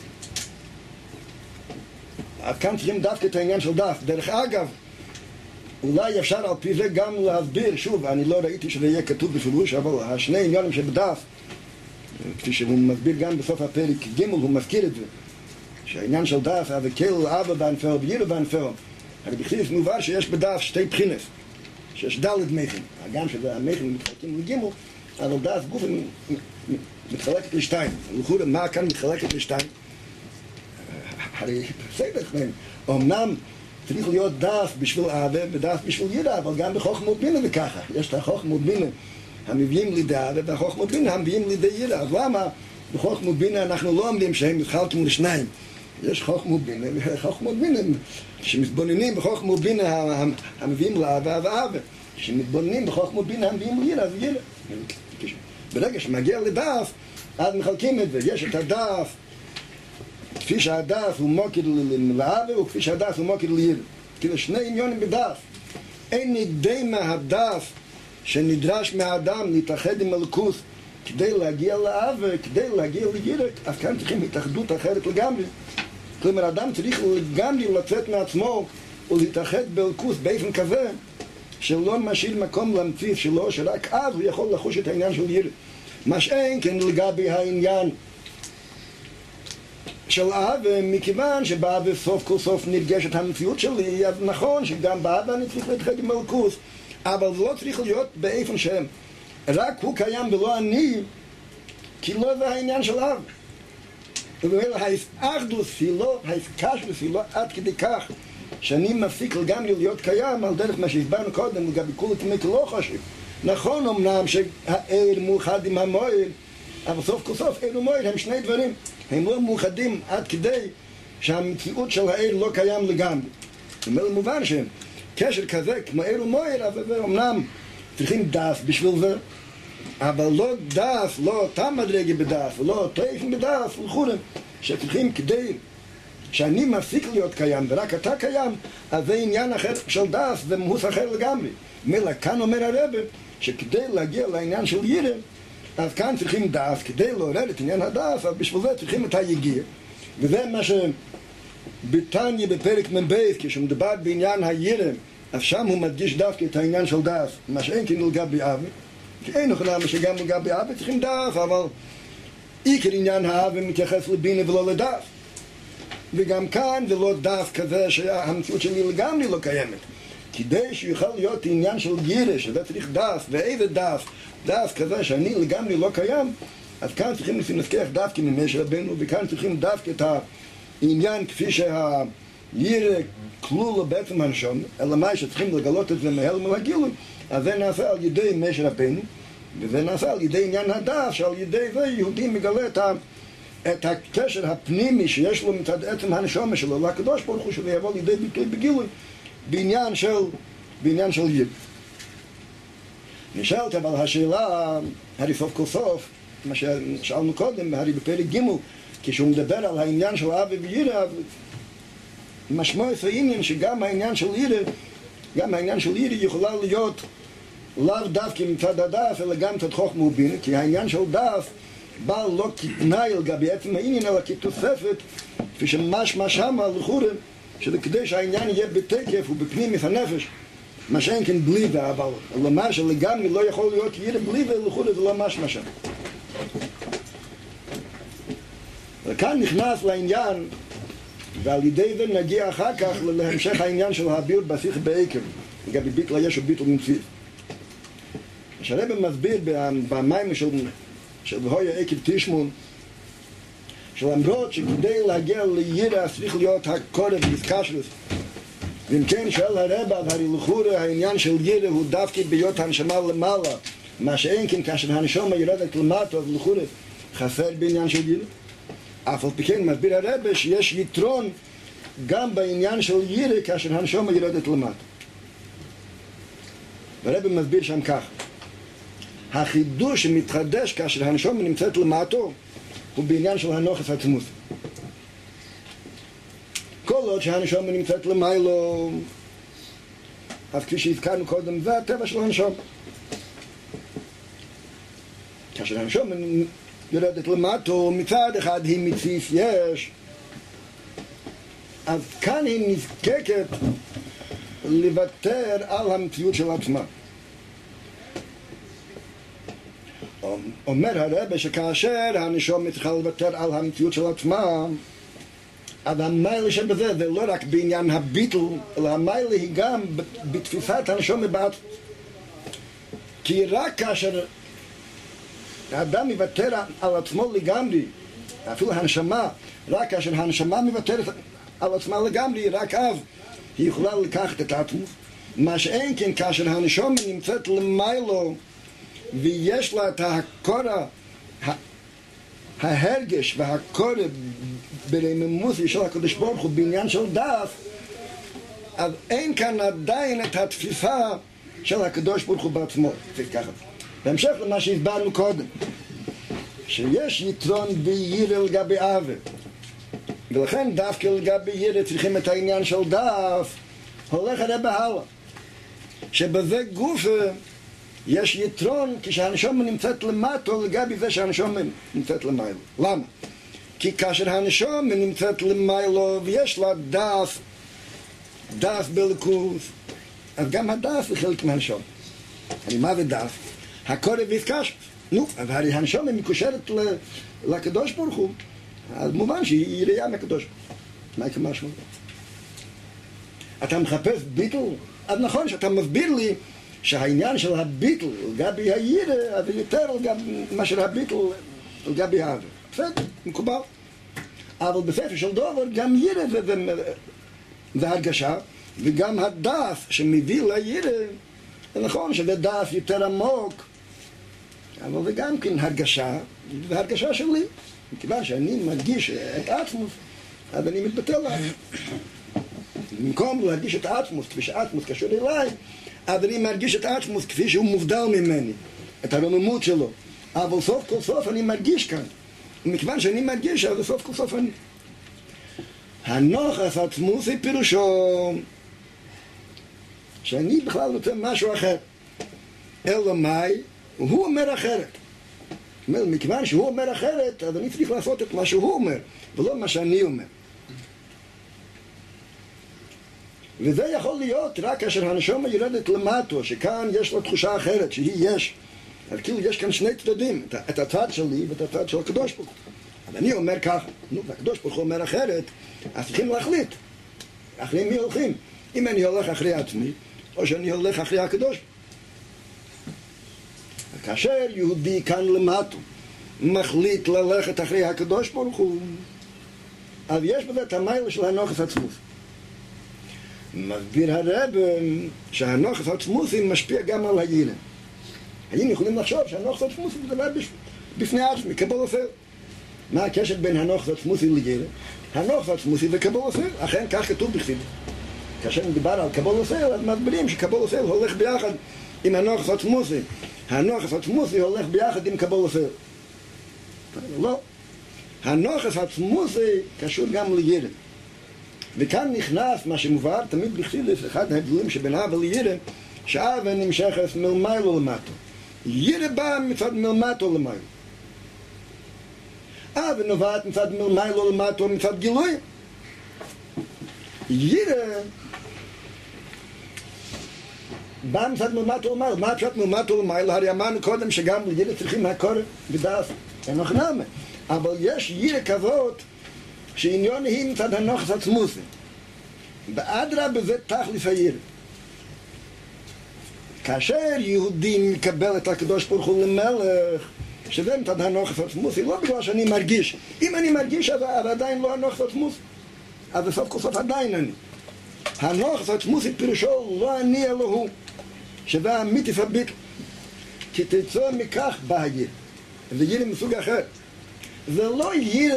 אז כאן צריכים דווקא את העניין של דף. דרך אגב, אולי אפשר על פי זה גם להסביר, שוב, אני לא ראיתי שזה יהיה כתוב בפירוש, אבל השני עניונים שבדף, כפי שהוא מסביר גם בסוף הפרק ג' הוא מזכיר את זה, שהעניין של דף, וקל אבא בענפר וירא בענפר, הרי בכלל מובן שיש בדף שתי בחינס, שיש דלת מכין, גם שזה המכין מתחלקים לגימל, אבל דף גוף מתחלקת לשתיים. לכאורה, מה כאן מתחלקת לשתיים? הרי בסדר, אמנם צריך להיות דף בשביל אבא ודף בשביל ירא, אבל גם בחוכמה ובינה זה ככה. יש את החוכמה ובינה המביאים לידי אבא והחוכמה ובינה המביאים לידי ירא. אז למה בחוכמה ובינה אנחנו לא אומרים שהם מתחלקים לשניים? יש חוכמה ובינה וחוכמה ובינה שמתבוננים בחוכמה ובינה המביאים לאבא ואבא. כשמתבוננים בחוכמה ובינה המביאים לירא אז ירא. ברגע שמגיע לדף, אז מחלקים את זה. יש את הדף כפי שהדף הוא מוקד לאבא וכפי שהדף הוא מוקד לירא. כאילו שני עניונים בדף. אין נגדי מהדף שנדרש מהאדם להתאחד עם אלוקות כדי להגיע לאבא, כדי להגיע לירא, אז כאן צריכים התאחדות אחרת לגמרי. כלומר, אדם צריך לגמרי לצאת מעצמו ולהתאחד באלוקות באופן כזה שלא משאיר מקום למציאות שלו, שרק אז הוא יכול לחוש את העניין של ירא. מה שאין כן לגבי העניין של אב, מכיוון שבאב סוף כל סוף נרגשת המציאות שלי, אז נכון שגם באב אני צריך להתחד עם אלוקות, אבל זה לא צריך להיות באופן שהם רק הוא קיים ולא אני, כי לא זה העניין של אב. האחדות שלו, ההתקשרות שלו עד כדי כך שאני מפסיק לגמרי להיות קיים על דרך מה שהסברנו קודם לגבי כול כמי כלא חושב. נכון אמנם שהעיר מאוחד עם המועל, אבל סוף כל סוף עיר ומועל הם שני דברים, הם לא מאוחדים עד כדי שהמציאות של העיר לא קיים לגמרי. זאת אומרת מובן שהם קשר כזה כמו עיר ומועל, אבל אמנם צריכים דף בשביל זה, אבל לא דף, לא אותה מדרגה בדף, לא אותו איפן בדף, לכולם, שצריכים כדי שאני מפסיק להיות קיים ורק אתה קיים, אז זה עניין אחר של דף, זה מהות אחר לגמרי. מילא כאן אומר הרב שכדי להגיע לעניין של ירא, אז כאן צריכים דף, כדי לעורר את עניין הדף, אז בשביל זה צריכים את היגיע. וזה מה שבתניא בפרק מ"ב, כשמדובר בעניין הירא, אז שם הוא מדגיש דווקא את העניין של דף, מה שאין כן לגבי אב. כי אין נכונה שגם לגבי אב צריכים דף, אבל עיקר עניין האב מתייחס לבינה ולא לדף. וגם כאן זה לא דף כזה שהמציאות שלי לגמרי לא קיימת. כדי שיוכל להיות עניין של ירא, שזה צריך דף, ואיזה דף? דף כזה שאני לגמרי לא קיים, אז כאן צריכים לנסקח דווקא ממשה רבנו, וכאן צריכים דווקא את העניין כפי שהירא כלול בעצם הנשום, אלא מה שצריכים לגלות את זה מהלם ולגילוי, אז זה נעשה על ידי משה רבנו, וזה נעשה על ידי עניין הדף, שעל ידי זה יהודי מגלה את הקשר הפנימי שיש לו מצד עצם הנשום שלו לקדוש ברוך הוא, שזה יבוא לידי ביטוי בגילוי בעניין של ירא. נשאלת אבל השאלה, הרי סוף כל סוף, מה ששאלנו קודם, הרי בפרק ג' כשהוא מדבר על העניין של אבי וירא, משמעות העניין שגם העניין של ירא, גם העניין של ירא יכולה להיות לאו דווקא מצד הדף, אלא גם מצד חוכמה ובינה, כי העניין של דף בא לא כתנאי לגבי עצם העניין, אלא כתוספת, כפי שמשמע שמה לכאורה, שזה כדי שהעניין יהיה בתקף ובפנימיות הנפש, מה שאין כן בלי אבל לומר שלגמרי לא יכול להיות ירא בלי ולכאורה זה לא משמע שם. וכאן נכנס לעניין, ועל ידי זה נגיע אחר כך להמשך העניין של הביור בשיח בעקב, לגבי ביטל היש וביטל נציב. שהרבא מסביר במים של הויה עקב תשמון, שלמרות שכדי להגיע לירא צריך להיות הקורב ויסקשרוס, ואם כן שואל הרבא, הרי לכאורה העניין של ירא הוא דווקא בהיות הנשמה למעלה, מה שאין כן כאשר הנשמה יורדת למטה, אז לכאורה חסר בעניין של ירא. אף על פי כן מסביר הרבא שיש יתרון גם בעניין של ירא כאשר הנשמה יורדת למטה. והרבא מסביר שם כך, החידוש שמתחדש כאשר הנשמה נמצאת למטו הוא בעניין של הנוחס עצמוס. כל עוד שהנשמה נמצאת למיילו, אז כפי שהזכרנו קודם, זה הטבע של הנשמה. כאשר הנשמה יורדת למטו, מצד אחד היא מציף יש, אז כאן היא נזקקת לוותר על המציאות של עצמה. אומר הרבא שכאשר הנשמה צריכה לוותר על המציאות של עצמה, אז המיילה שבזה זה לא רק בעניין הביטל, אלא המיילה היא גם בתפיסת הנשמה בעצמה. כי רק כאשר האדם מוותר על עצמו לגמרי, אפילו הנשמה, רק כאשר הנשמה מוותרת על עצמה לגמרי, רק אז היא יכולה לקחת את עצמו. מה שאין כן כאשר הנשמה נמצאת למיילו, ויש לה את הקורא, ההרגש והקורא ברממות של הקדוש ברוך הוא בעניין של דף, אז אין כאן עדיין את התפיסה של הקדוש ברוך הוא בעצמו. בהמשך למה שהסברנו קודם, שיש יתרון בירא לגבי אבי, ולכן דווקא לגבי ירא צריכים את העניין של דף, הולך הרבא הלאה, שבזה גוף יש יתרון כשהנשמה נמצאת למטו לגבי זה שהנשמה נמצאת למיילו. למה? כי כאשר הנשמה נמצאת למיילו ויש לה דף בליכוז, אז גם הדף זה חלק מהנשמה. מה זה דף? הקורא ויסקש. נו, אבל הרי הנשמה מקושרת לקדוש ברוך הוא, אז מובן שהיא ראייה מהקדוש ברוך הוא. מה כמשמע? אתה מחפש ביטל? אז נכון שאתה מסביר לי שהעניין של הביטל לגבי הירא, אז יותר מאשר הביטל לגבי האבי. בסדר, מקובל. אבל בספר של דובר גם ירא זה הרגשה, וגם הדף שמביא לירא, זה נכון שזה דף יותר עמוק, אבל זה גם כן הרגשה, זה הרגשה שלי. מכיוון שאני מרגיש את עצמוס, אז אני מתבטל לה. במקום להרגיש את עצמוס, כפי שעצמוס קשור אליי, אז אני מרגיש את עצמוס כפי שהוא מובדל ממני, את הרוממות שלו. אבל סוף כל סוף אני מרגיש כאן. ומכיוון שאני מרגיש, אז סוף כל סוף אני. הנוחס עצמוס היא פירושו שאני בכלל רוצה משהו אחר. אלא מאי, הוא אומר אחרת. מכיוון שהוא אומר אחרת, אז אני צריך לעשות את מה שהוא אומר, ולא מה שאני אומר. וזה יכול להיות רק כאשר הנשמה יורדת למטו, שכאן יש לו תחושה אחרת, שהיא יש. אז כאילו יש כאן שני צדדים, את הצד שלי ואת הצד של הקדוש ברוך הוא. אז אני אומר ככה, והקדוש ברוך הוא אומר אחרת, אז צריכים להחליט. אחרי מי הולכים? אם אני הולך אחרי עצמי, או שאני הולך אחרי הקדוש. כאשר יהודי כאן למטו מחליט ללכת אחרי הקדוש ברוך הוא, אז יש בזה את המיילה של הנוחס עצמוס. מסביר הרב שהנוחס עצמוסי משפיע גם על הירא. היינו יכולים לחשוב שהנוחס עצמוסי זה דבר בפני עצמי, קבל עופר. מה הקשר בין הנוחס עצמוסי לירא? הנוחס עצמוסי וקבל עופר, אכן כך כתוב בכתיב. כאשר מדובר על קבל עופר, אז מסבירים שקבל עופר הולך ביחד עם הנוחס עצמוסי. הנוחס עצמוסי הולך ביחד עם קבול אפל. לא. הנוחס עצמוסי קשור גם לירא. וכאן נכנס מה שמובהר תמיד בחסידות, אחד ההבדלים שבין אהבה לירא, שאהבה נמשכת מלמיילו למטו. ירא בא מצד מלמטו למיילו. אהבה נובעת מצד מלמיילו למטו, מצד גילוי. ירא בא מצד מלמטו למיילו. מה פשוט מלמטו למיילו? הרי אמרנו קודם שגם לירא צריכים הקורא ודעת. אין לך נאמה. אבל יש ירא כבוד שעניון היא מצד הנוחס עצמוסי. באדרבה זה תכלית הירא. כאשר יהודי מקבל את הקדוש ברוך הוא למלך, שזה מצד הנוחס עצמוסי, לא בגלל שאני מרגיש. אם אני מרגיש, אז עדיין לא הנוחס עצמוסי. אז בסוף כל סוף עדיין אני. הנוחס עצמוסי פירושו לא אני אלא הוא, שזה אמיתי וביטל. כי תצא מכך בא הירא. זה ירא מסוג אחר. זה לא ירא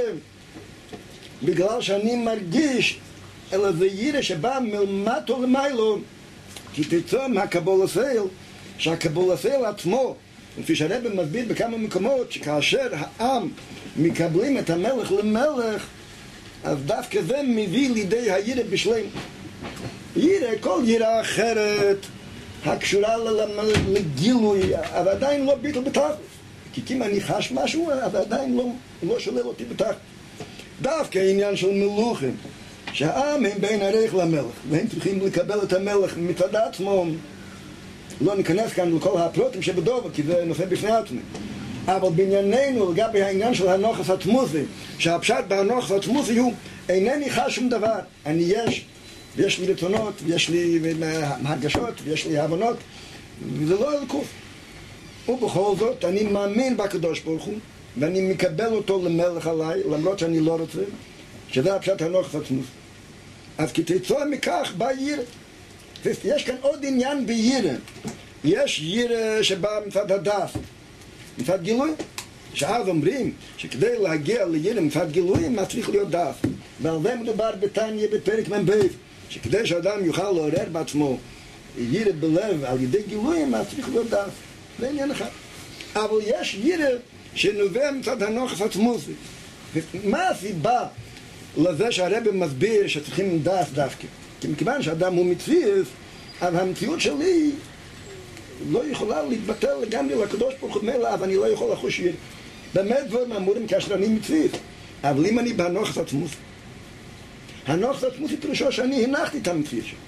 בגלל שאני מרגיש, אלא זה ירא שבא מלמטו למיילו, כי תצא מהקבול הסייל, שהקבול הסייל עצמו, לפי שהרבא מסביר בכמה מקומות, שכאשר העם מקבלים את המלך למלך, אז דווקא זה מביא לידי הירא בשלם. ירא, כל ירא אחרת, הקשורה לגילוי, אבל עדיין לא ביטל בתכלס. כי אם אני חש משהו, אבל עדיין לא שולל אותי בתכלס. דווקא העניין של מלוכים, שהעם הם בין ערך למלך, והם צריכים לקבל את המלך מצד עצמו. לא ניכנס כאן לכל הפרוטים שבדובר, כי זה נושא בפני עצמי. אבל בענייננו, לגבי העניין של הנוחס עצמוסי, שהפשט בהנוחס עצמוסי הוא, אינני חש שום דבר. אני ויש לי רצונות, ויש לי הרגשות, ויש לי הבנות, וזה לא אלוקות. ובכל זאת, אני מאמין בקדוש ברוך הוא, ואני מקבל אותו למלך עליי, למרות שאני לא רוצה, שזה הפשט הנוחס עצמוסי. אז כתוצאה מכך בא ירא. יש כאן עוד עניין בירא. יש ירא שבא מצד הדעת, מצד גילוי. שאז אומרים שכדי להגיע לירא מצד גילוי, מה צריך להיות דעת. ועל זה מדובר בתניא בפרק מ"ב, שכדי שאדם יוכל לעורר בעצמו ירא בלב על ידי גילוי, מה צריך להיות דעת. זה עניין אחד. אבל יש ירא שנובע מצד הנוחס עצמוסי. מה הסיבה לזה שהרבא מסביר שצריכים דעת דווקא? כי מכיוון שאדם הוא מציאות, אז המציאות שלי לא יכולה להתבטל לגמרי לקדוש ברוך הוא מלא, אבל אני לא יכול לחוש ירא. באמת דברים אמורים כאשר אני מציאות. אבל אם אני בנוחס עצמוסי, הנוחס עצמוסי פירושו שאני הנחתי את המציאות שלי.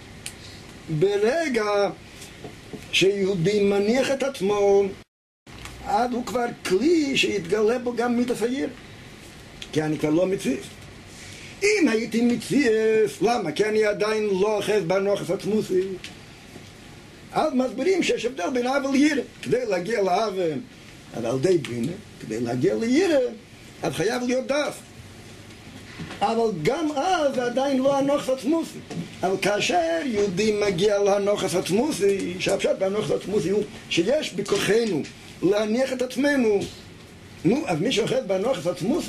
ברגע שיהודי מניח את עצמו, אז הוא כבר כלי שיתגלה בו גם מידת הירא. כי אני כבר לא מציאות. אם הייתי מציאות, למה? כי אני עדיין לא אוחז בנוחס עצמוסי. אז מסבירים שיש הבדל בין אהבה לירא. כדי להגיע לאהבה, אז על די בינה, כדי להגיע לירא, אז חייב להיות דעת. אבל גם אז עדיין לא הנוחס עצמוסי. אבל כאשר יהודי מגיע להנוחס עצמוסי, שהפשט בהנוחס עצמוסי הוא שיש בכוחנו להניח את עצמנו. אז מי שאוחז בהנוחס עצמוסי,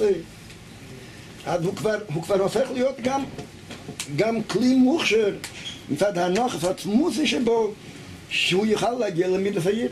אז הוא כבר הופך להיות גם כלי מוכשר מצד הנוחס עצמוסי שבו, שהוא יוכל להגיע למידת הירא.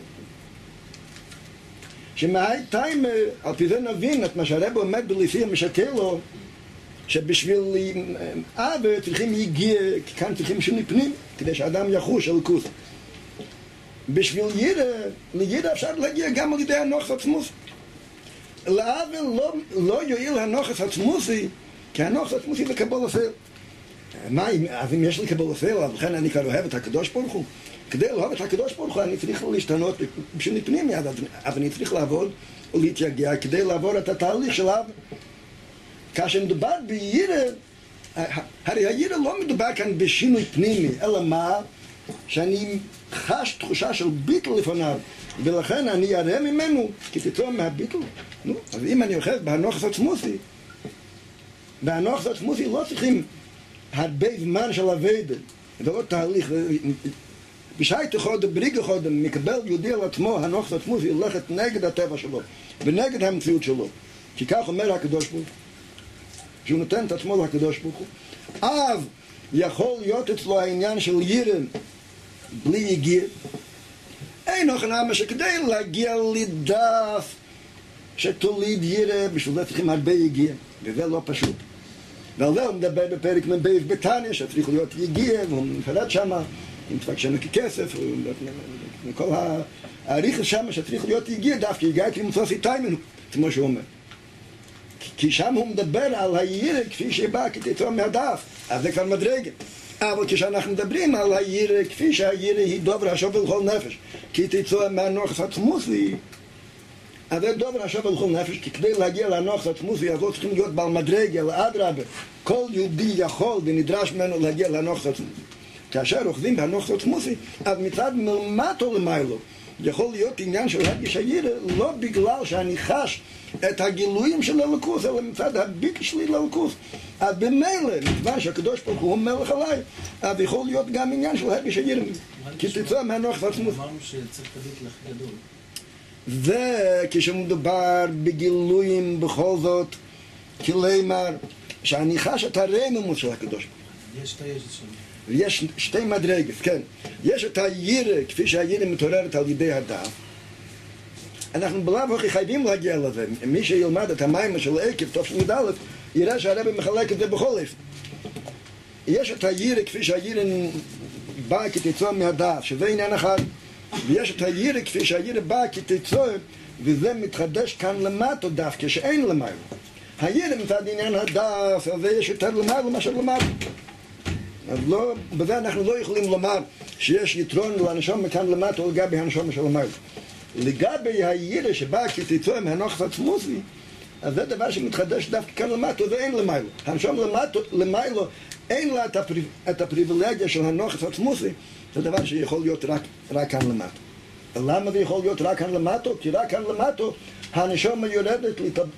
שמהי טיימה, על פי זה נבין את מה שהרבא עומד בליפי המשקר לו, שבשביל אהבה צריכים יגיע, כי כאן צריכים שינוי פנים, כדי שאדם יחוש אלוקות. בשביל לירא אפשר להגיע גם על ידי הנוחס עצמוסי. לאהבה לא יועיל הנוחס עצמוסי, כי הנוחס עצמוסי זה קבול אפל. אז אם יש לי קבול אפל, אז לכן אני כבר אוהב את הקדוש ברוך הוא. כדי לאהוב את הקדוש ברוך הוא אני צריך להשתנות בשביל פנים, אז אני צריך לעבוד ולהתייגע כדי לעבור את התהליך של אהבה. כאשר מדובר בירא, הרי הירא לא מדובר כאן בשינוי פנימי, אלא מה? שאני חש תחושה של ביטל לפניו, ולכן אני ירא ממנו, כי תצא מהביטל. אז אם אני אוחז בהנוחס עצמוסי, בהנוחס עצמוסי לא צריכים הרבה זמן של עבודה, זה לא תהליך. בשייט חודם, בריגה חודם, מקבל יהודי על עצמו, הנוחס עצמוסי הולכת נגד הטבע שלו, ונגד המציאות שלו. כי כך אומר הקדוש ברוך הוא, שהוא נותן את עצמו לקדוש ברוך הוא. אז יכול להיות אצלו העניין של ירא בלי יגיע. אין הוכנמה שכדי להגיע לדף שתוליד ירא, בשביל זה צריכים הרבה יגיע, וזה לא פשוט. ועל זה הוא מדבר בפרק מ"ב בתניא, שצריך להיות יגיע, והוא מפרט שמה, אם תפקשנו ככסף, וכל העריך שמה שצריך להיות יגיע, דווקא יגיע כמצוא סיטיימנו, כמו שהוא אומר. כי שם הוא מדבר על הירא כפי שבא כתיצור מהדף, אז זה כבר מדרגה. אבל כשאנחנו מדברים על הירא כפי שהירא היא דובר השווה לכל נפש, כי תיצור מהנוחס עצמוסי, אז זה דובר השווה לכל נפש, כי כדי להגיע לנוחס עצמוסי, אז לא צריכים להיות בעל מדרגה, אלא אדרבה, כל יהודי יכול ונדרש ממנו להגיע לנוחס עצמוסי. כאשר אוחזים בנוחס עצמוסי, אז מצד מלמטו למיילו, יכול להיות עניין של הרגיש הירא, לא בגלל שאני חש את הגילויים של אלוקות, אלא מצד הביטל שלי לאלוקות. אז במילא, מכיוון שהקדוש ברוך הוא מלך עליי, אז יכול להיות גם עניין של הרגיש הירא, כי תצא מהנוחס עצמוסי. אמרנו שצריך הביטל הכי גדול. וכשמדובר בגילויים בכל זאת, כלומר, שאני חש את הרממות של הקדוש ברוך הוא. יש שתי מדרגות, כן. יש את הירא, כפי שהירא מתעוררת על ידי הדף. אנחנו בלאו הכי חייבים להגיע לזה. מי שילמד את המים של עקב, תש"ד, יראה שהרבא מחלק את זה בכל איפה. יש את הירא, כפי שהירא בא כתיצור מהדף, שזה עניין אחד. ויש את הירא, כפי שהירא בא כתיצור, וזה מתחדש כאן למטו דווקא, שאין למיילו. הירא מצד עניין הדף, אז יש יותר למיילו מאשר למטו. אז לא, בזה אנחנו לא יכולים לומר שיש יתרון לאנשום מכאן למטו לגבי האנשום של המיילו. לגבי הירא שבא כתיצור מהנוחס עצמוסי, אז זה דבר שמתחדש דווקא כאן למטו, זה אין למיילו. האנשום למיילו אין לה את הפריבילגיה של הנוחס עצמוסי, זה דבר שיכול להיות רק כאן למטו. למה זה יכול להיות רק כאן למטו? כי רק כאן למטו הנשמה יורדת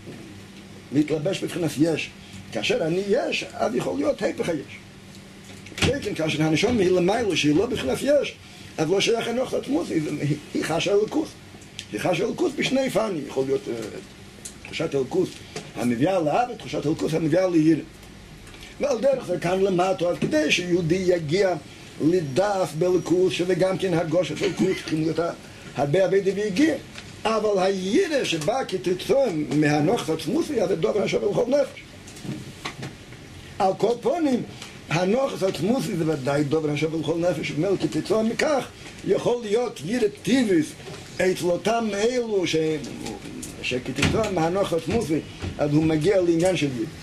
להתלבש בבחינת יש. כאשר אני יש, אז יכול להיות היפך היש. שכן, כאשר הנשמה היא למיילו שהיא לא בבחינת יש, אז לא שייך הנוחס עצמוסי, היא חשה אלוקות. היא חשה אלוקות בשני פנים, יכול להיות תחושת אלוקות המביאה לאב, תחושת אלוקות המביאה לירא. ועל דרך זה כאן למטו, אז כדי שיהודי יגיע לדף באלוקות, שזה גם כן הרגוש של אלוקות, צריכים להיות הרבה עבדי ויגיע. אבל הירא שבא כתיצור מהנוחס עצמוסי, אז זה דובר השווה לכל נפש. על כל פנים, הנוחס עצמוסי זה ודאי דובר השווה לכל נפש, ומל כתיצור מכך יכול להיות ירא טיביס אצל אותם אלו שכתיצור מהנוחס עצמוסי, אז הוא מגיע לעניין של ירא.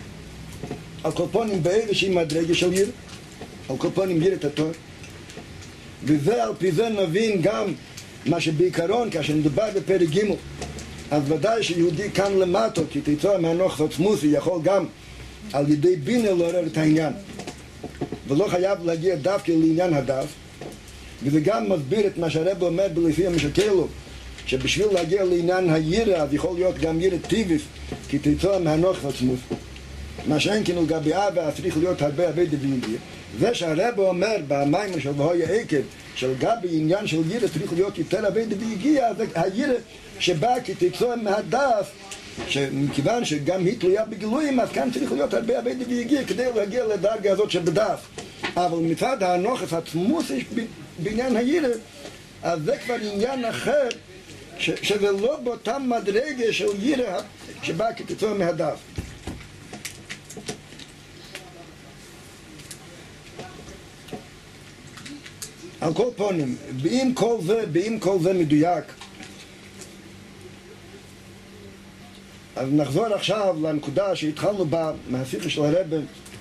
על כל פנים באיזושהי מדרגה של ירא, על כל פנים ירא התורה, וזה על פי זה נבין גם מה שבעיקרון, כאשר מדובר בפרק ג', אז ודאי שיהודי כאן למטו, כי תיצור מהנוחס עצמוסי, יכול גם על ידי בינה לעורר את העניין, ולא חייב להגיע דווקא לעניין הדף, וזה גם מסביר את מה שהרב אומר בלפי המשקלו, שבשביל להגיע לעניין הירא, אז יכול להיות גם ירא טיביס, כי תיצור מהנוחס עצמוסי. מה שאין כן לגבי אבא, צריך להיות הרבה דבילי. זה שהרב אומר במים של והוי העקב, של גבי עניין של ירא צריך להיות יותר הרבה דביגיע, זה הירא שבא כתיצור מהדף, שמכיוון שגם היא תלויה בגילויים, אז כאן צריך להיות הרבה דביגיע כדי להגיע לדרגה הזאת שבדף. אבל מצד הנוחס עצמוסי בעניין הירא, אז זה כבר עניין אחר, שזה לא באותה מדרגה של ירא שבא כתיצור מהדף. על כל פנים, באם כל זה מדויק, אז נחזור עכשיו לנקודה שהתחלנו בה מהשיחה של הרב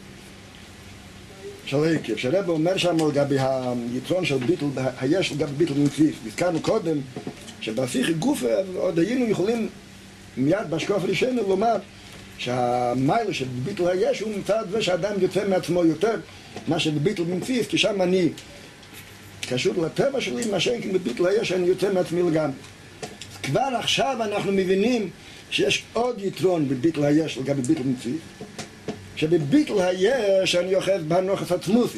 של עקב, שהרב אומר שם לגבי היתרון של ביטל, היש לגבי ביטל ומציף. הזכרנו קודם שבשיחה גופה עוד היינו יכולים מיד בהשקוף ראשנו לומר שהמיילה של ביטל היש הוא מצד זה שהאדם יוצא מעצמו יותר מה שבביטל ומציף, כי שם אני קשור לטבע שלי, מה שאין כן בביטל היש אני יוצא מעצמי לגמרי. כבר עכשיו אנחנו מבינים שיש עוד יתרון בביטל היש לגבי ביטל ומציף, שבביטל היש אני אוחז בנוחס עצמוסי.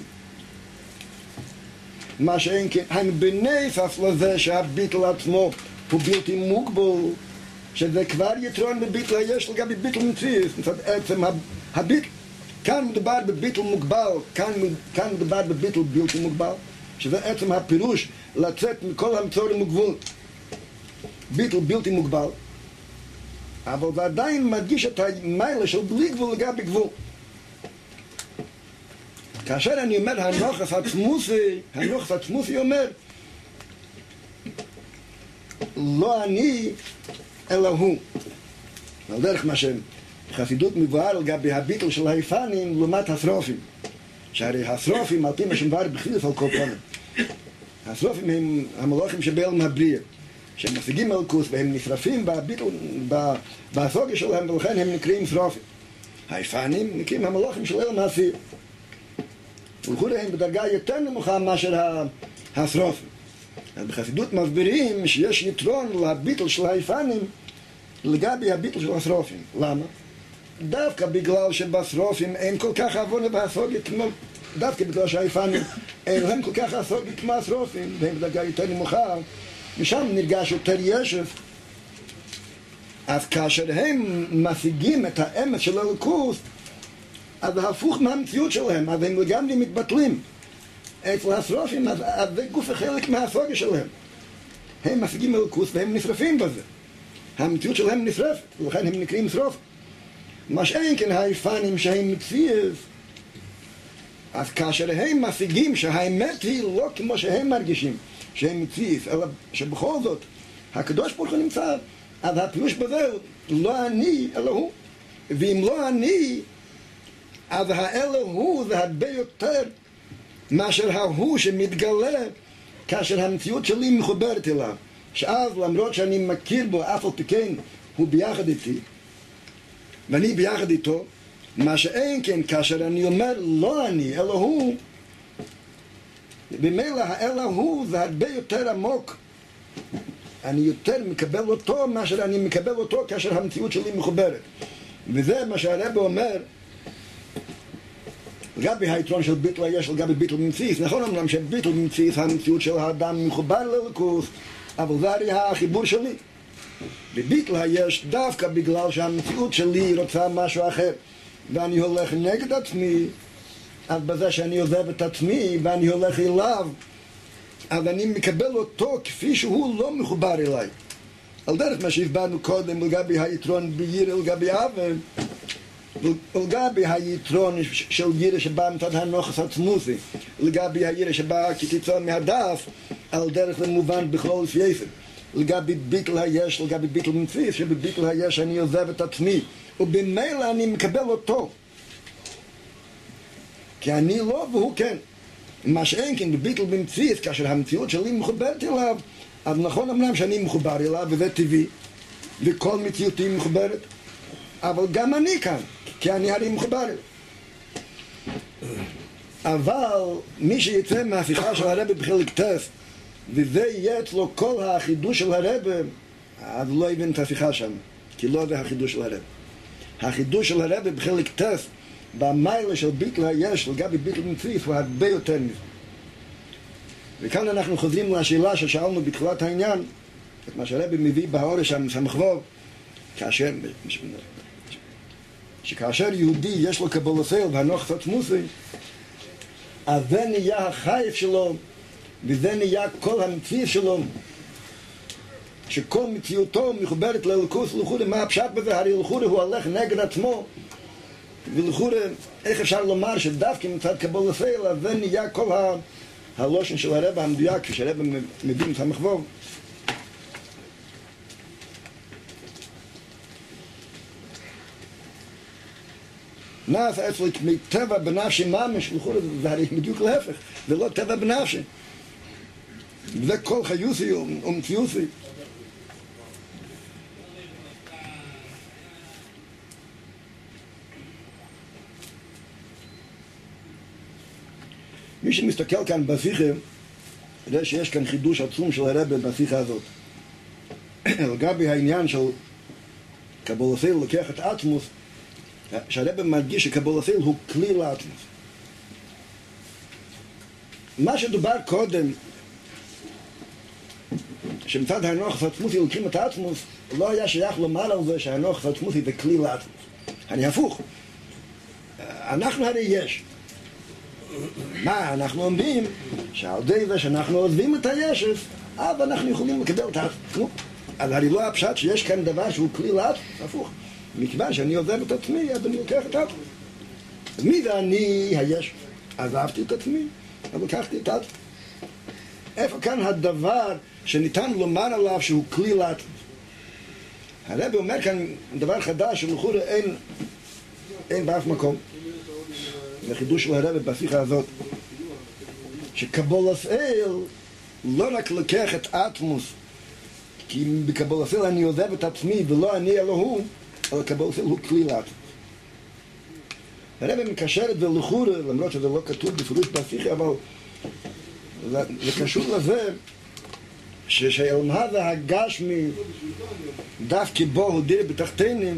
מה שאין כן, הם בנפס לזה שהביטל עצמו הוא בלתי מוגבל, שזה כבר יתרון בביטל היש לגבי ביטל ומציף, מצד עצם הביטל. כאן מדובר בביטל מוגבל, כאן מדובר בביטל בלתי מוגבל, שזה עצם הפירוש לצאת מכל המצורים וגבול. ביטל בלתי מוגבל, אבל זה עדיין מדגיש את המיילה של בלי גבול לגבי גבול. כאשר אני אומר הנוחס עצמוסי אומר לא אני אלא הוא. על דרך מה שחסידות מבואר לגבי הביטל של היפנים לעומת השרופים, שהרי השרופים על פי מה שמבואר בחילוף על כל פנים, השרופים הם המלוכים שבעלם הבריאה, שהם משיגים אלוקות והם נשרפים בביטל, בהסוגיה שלהם, ולכן הם נקראים שרופים. היפנים נקראים המלוכים של עלם הסיר, ולכולי הם בדרגה יותר נמוכה מאשר השרופים. אז בחסידות מסבירים שיש יתרון לביטל של היפנים לגבי הביטל של השרופים. למה? דווקא בגלל שבשרופים אין כל כך עוונה בהסוגיה כמו, דווקא בגלל שהיפנים אין להם כל כך הסוגיה כמו השרופים, והם בדרגה יותר נמוכה, משם נרגש יותר ישף. אז כאשר הם משיגים את האמת של אלוקות, אז הפוך מהמציאות שלהם, אז הם לגמרי מתבטלים. אצל השרופים, אז זה גוף חלק מהסוגיה שלהם. הם משיגים אלוקות והם נשרפים בזה. המציאות שלהם נשרפת, ולכן הם נקראים שרוף. מה שאין כן היפנים שהם מציאות, אז כאשר הם משיגים שהאמת היא לא כמו שהם מרגישים, שהם מציאות, אלא שבכל זאת הקדוש ברוך הוא נמצא, אז הפירוש בזה לא אני אלא הוא. ואם לא אני, אז האלה הוא זה הרבה יותר מאשר ההוא שמתגלה כאשר המציאות שלי מחוברת אליו, שאז למרות שאני מכיר בו אף על פי כן הוא ביחד איתי ואני ביחד איתו, מה שאין כן כאשר אני אומר לא אני אלא הוא, במילא האלה הוא זה הרבה יותר עמוק, אני יותר מקבל אותו מאשר אני מקבל אותו כאשר המציאות שלי מחוברת. וזה מה שהרב אומר לגבי היתרון של ביטל היש לגבי ביטל במציאות. נכון אומנם שביטל במציאות המציאות של האדם מחובר לאלוקות, אבל זה הרי החיבור שלי. בביטל היש דווקא בגלל שהמציאות שלי רוצה משהו אחר ואני הולך נגד עצמי, אז בזה שאני עוזב את עצמי ואני הולך אליו, אז אני מקבל אותו כפי שהוא לא מחובר אליי. על דרך מה שהסברנו קודם לגבי היתרון בירא לגבי עוול, לגבי היתרון של ירא שבא מצד הנוחס עצמוסי, לגבי הירא שבא כתיצון מהדף, על דרך זה מובן בכלול סייסר. לגבי ביטל היש, לגבי ביטל מציאות, שבביטל היש אני עוזב את עצמי ובמילא אני מקבל אותו, כי אני לא והוא כן. מה שאין כן בביטל במציאות, כאשר המציאות שלי מחוברת אליו, אז נכון אמנם שאני מחובר אליו וזה טבעי וכל מציאותי מחוברת, אבל גם אני כאן, כי אני הרי מחובר אליו. אבל מי שיצא מהשיחה של הרב בחלק טס וזה יהיה אצלו כל החידוש של הרב, אז לא יבין את השיחה שם, כי לא זה החידוש של הרב. החידוש של הרב בחלק טס במיילה של ביטל היש לגבי ביטל מציאות הוא הרבה יותר מזה. וכאן אנחנו חוזרים לשאלה ששאלנו בתחילת העניין, את מה שהרב מביא בהורש המסמכבוב, שכאשר יהודי יש לו קבולוסל והנוחס עצמוסי, אז זה נהיה החייף שלו וזה נהיה כל המציאות שלו, שכל מציאותו מחוברת לאלוקות. לכאורה מה הפשט בזה? הרי לכאורה הוא הולך נגד עצמו, ולכאורה איך אפשר לומר שדווקא מצד קבולוסל אז זה נהיה כל הלושן של הרב המדויק כפי שהרב מביא את המחבוב. נעשה אצלי מטבע בנפשי ממש, לכאורה זה הרי בדיוק להפך, זה לא טבע בנפשי, זה כל חיוסי ומציוסי. מי שמסתכל כאן בשיחה, יראה שיש כאן חידוש עצום של הרב בשיחה הזאת. לגבי העניין של קבולוסל לוקח את עצמוס, שהרב מדגיש שקבולוסל הוא כלי לעצמוס. מה שדובר קודם, שמצד הנוחס עצמוסי לוקחים את העצמוס, לא היה שייך לומר על זה שהנוחס עצמוסי זה כלי לעצמוס. אני הפוך. אנחנו הרי יש. מה אנחנו אומרים? שעל ידי זה שאנחנו עוזבים את הישף, אז אנחנו יכולים לקבל את העצמות. אז הרי לא הפשט שיש כאן דבר שהוא כלי לעצמות, הפוך. מכיוון שאני עוזב את עצמי, אז אני לוקח את העצמות. אז מי זה אני הישף? עזבתי את עצמי, אז לקחתי את העצמות. איפה כאן הדבר שניתן לומר עליו שהוא כלי לעצמות? הרב אומר כאן דבר חדש שלכאורה אין באף מקום. זה חידוש של הרב בשיחה הזאת, שקבולת אל לא רק לוקח את אטמוס, כי בקבולת אל אני עוזב את עצמי ולא אני אלוהים, אבל קבולת אל הוא כלי לעצמות. הרב מקשר את זה לכאורה, למרות שזה לא כתוב בפירוש בשיחה, אבל זה קשור לזה שהאלמהה הגשמי דווקא בו הוא דיר בתחתינים,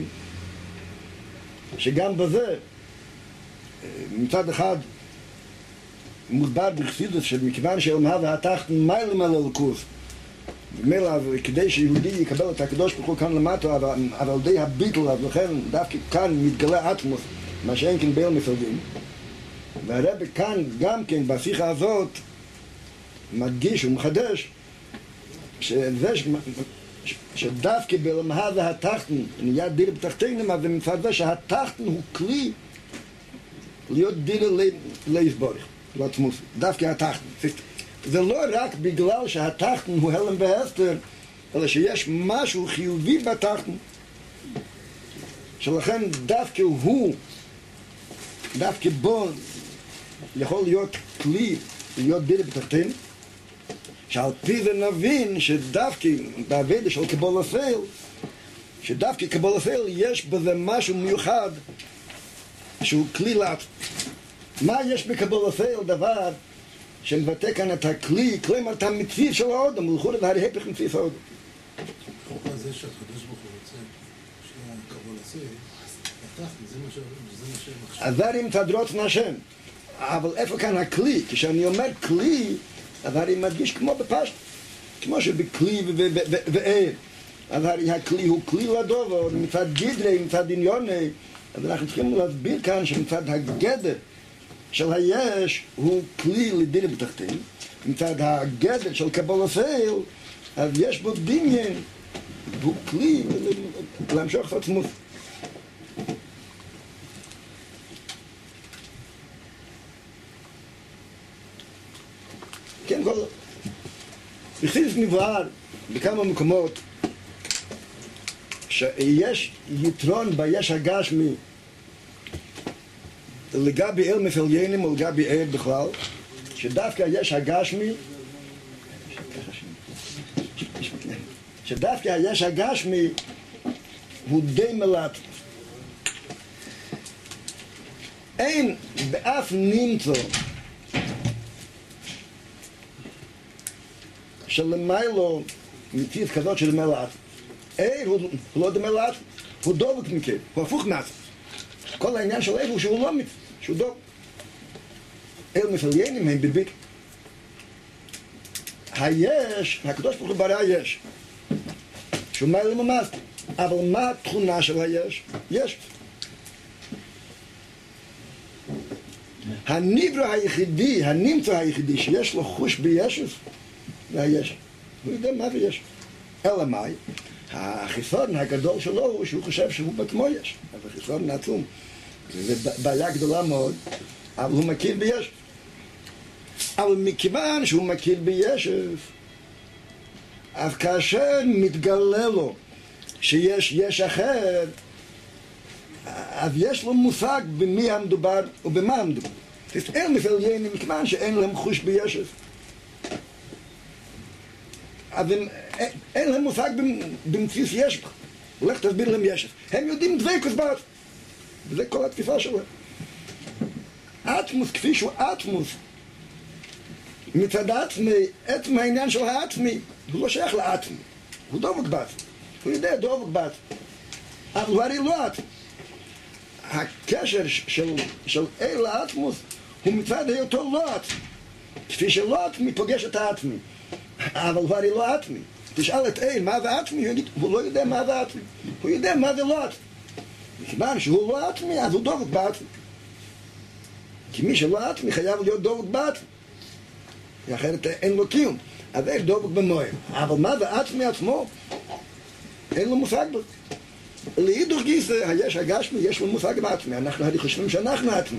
שגם בזה מצד אחד מוסבר בחסידות שמכיוון שהאלמהה והתחתן מיילם על אלוקות, ומילא כדי שיהודי יקבל את הקדוש ברוך הוא כאן למטה, אבל על די הביטל, אז לכן דווקא כאן מתגלה אטמוס, מה שאין כן בין מסרבים. והרב כאן גם כן בשיחה הזאת מדגיש ומחדש שזה שדווקא באלמהה והתחתן נהיה דיר בתחתינים, אז מצד זה שהתחתן הוא כלי להיות דיר להסבורך, לעצמוס, דווקא התחתן. זה לא רק בגלל שהתחתן הוא הלם והסתר, אלא שיש משהו חיובי בתחתן, שלכן דווקא הוא, דווקא בו יכול להיות כלי להיות דיר בתחתינים, שעל פי זה נבין שדווקא בעבודה של קבולת אל, שדווקא קבולת אל יש בזה משהו מיוחד שהוא כלי לעצמות. מה יש בקבולת אל? דבר שמבטא כאן את הכלי, כלומר את המציא של האודם, ולכאורה זה ההפך מציא של האודם. חוק הזה שהקדוש ברוך הוא רוצה שהקבולת אל, התחתן, זה מה שמחשב. אז זה נמצא רוצן השם. אבל איפה כאן הכלי? כשאני אומר כלי, אז הרי מדגיש כמו בפשט, כמו שבכלי ואל. אז הרי הכלי הוא כלי לדובר, מצד גדרי, מצד עניוני. אז אנחנו צריכים להסביר כאן שמצד הגדר של היש הוא כלי לדיר בתחתין, מצד הגדר של קבולת אל, אז יש בו דמיין, והוא כלי להמשוך את עצמות. כן, כל... בחסידות מבואר בכמה מקומות שיש יתרון ביש הגשמי לגבי אל מפליינים או לגבי אל בכלל, שדווקא היש הגשמי שדווקא היש הגשמי הוא די מלט. אין באף נמצא שלמיילו מציאות כזאת של מלט. הוא לא דומה לאט, הוא דובק מכם, הוא הפוך מעצמם. כל העניין של הוא שהוא לא מצ... שהוא דוב. אל מפליינים הם בביט. היש, הקדוש ברוך הוא ברא יש. שהוא מיילה ממש. אבל מה התכונה של היש? יש. הנברא היחידי, הנמצא היחידי שיש לו חוש בישף, זה היש. הוא יודע מה זה יש. אלא מה? החיסון הגדול שלו הוא שהוא חושב שהוא בעצמו יש. אז החיסון עצום. זו בעיה גדולה מאוד, אבל הוא מכיר בישף. אבל מכיוון שהוא מכיר בישף, אז כאשר מתגלה לו שיש יש אחר, אז יש לו מושג במי המדובר ובמה המדובר. אין מפליינים מכיוון שאין להם חוש בישף. אז אין להם מושג במציאות יש. הולך תסביר להם ישף. הם יודעים דבקות בעצמם. וזה כל התקיפה שלהם. אטמוס כפי שהוא אטמוס, מצד עצמי, עצם העניין של העצמי, הוא לא שייך לעצמי. הוא דבק בעצמי. הוא יודע דבק בעצמי. אבל הוא הרי לא עצמי. הקשר של אל לאטמוס הוא מצד היותו לא עצמי. כפי שלא עצמי פוגש את העצמי. אבל הוא הרי לא עצמי. תשאל את אל מה זה עצמי, הוא לא יודע מה זה עצמי. הוא יודע מה זה לא עצמי. מכיוון שהוא לא עצמי, אז הוא דבק בעצמי. כי מי שלא עצמי חייב להיות דבק בעצמי. אחרת אין לו קיום. אז זה דבוק במויר. אבל מה זה עצמי עצמו? אין לו מושג בו. להידור גיסא, היש הגשמי, יש לו מושג בעצמי. אנחנו חושבים שאנחנו עצמי.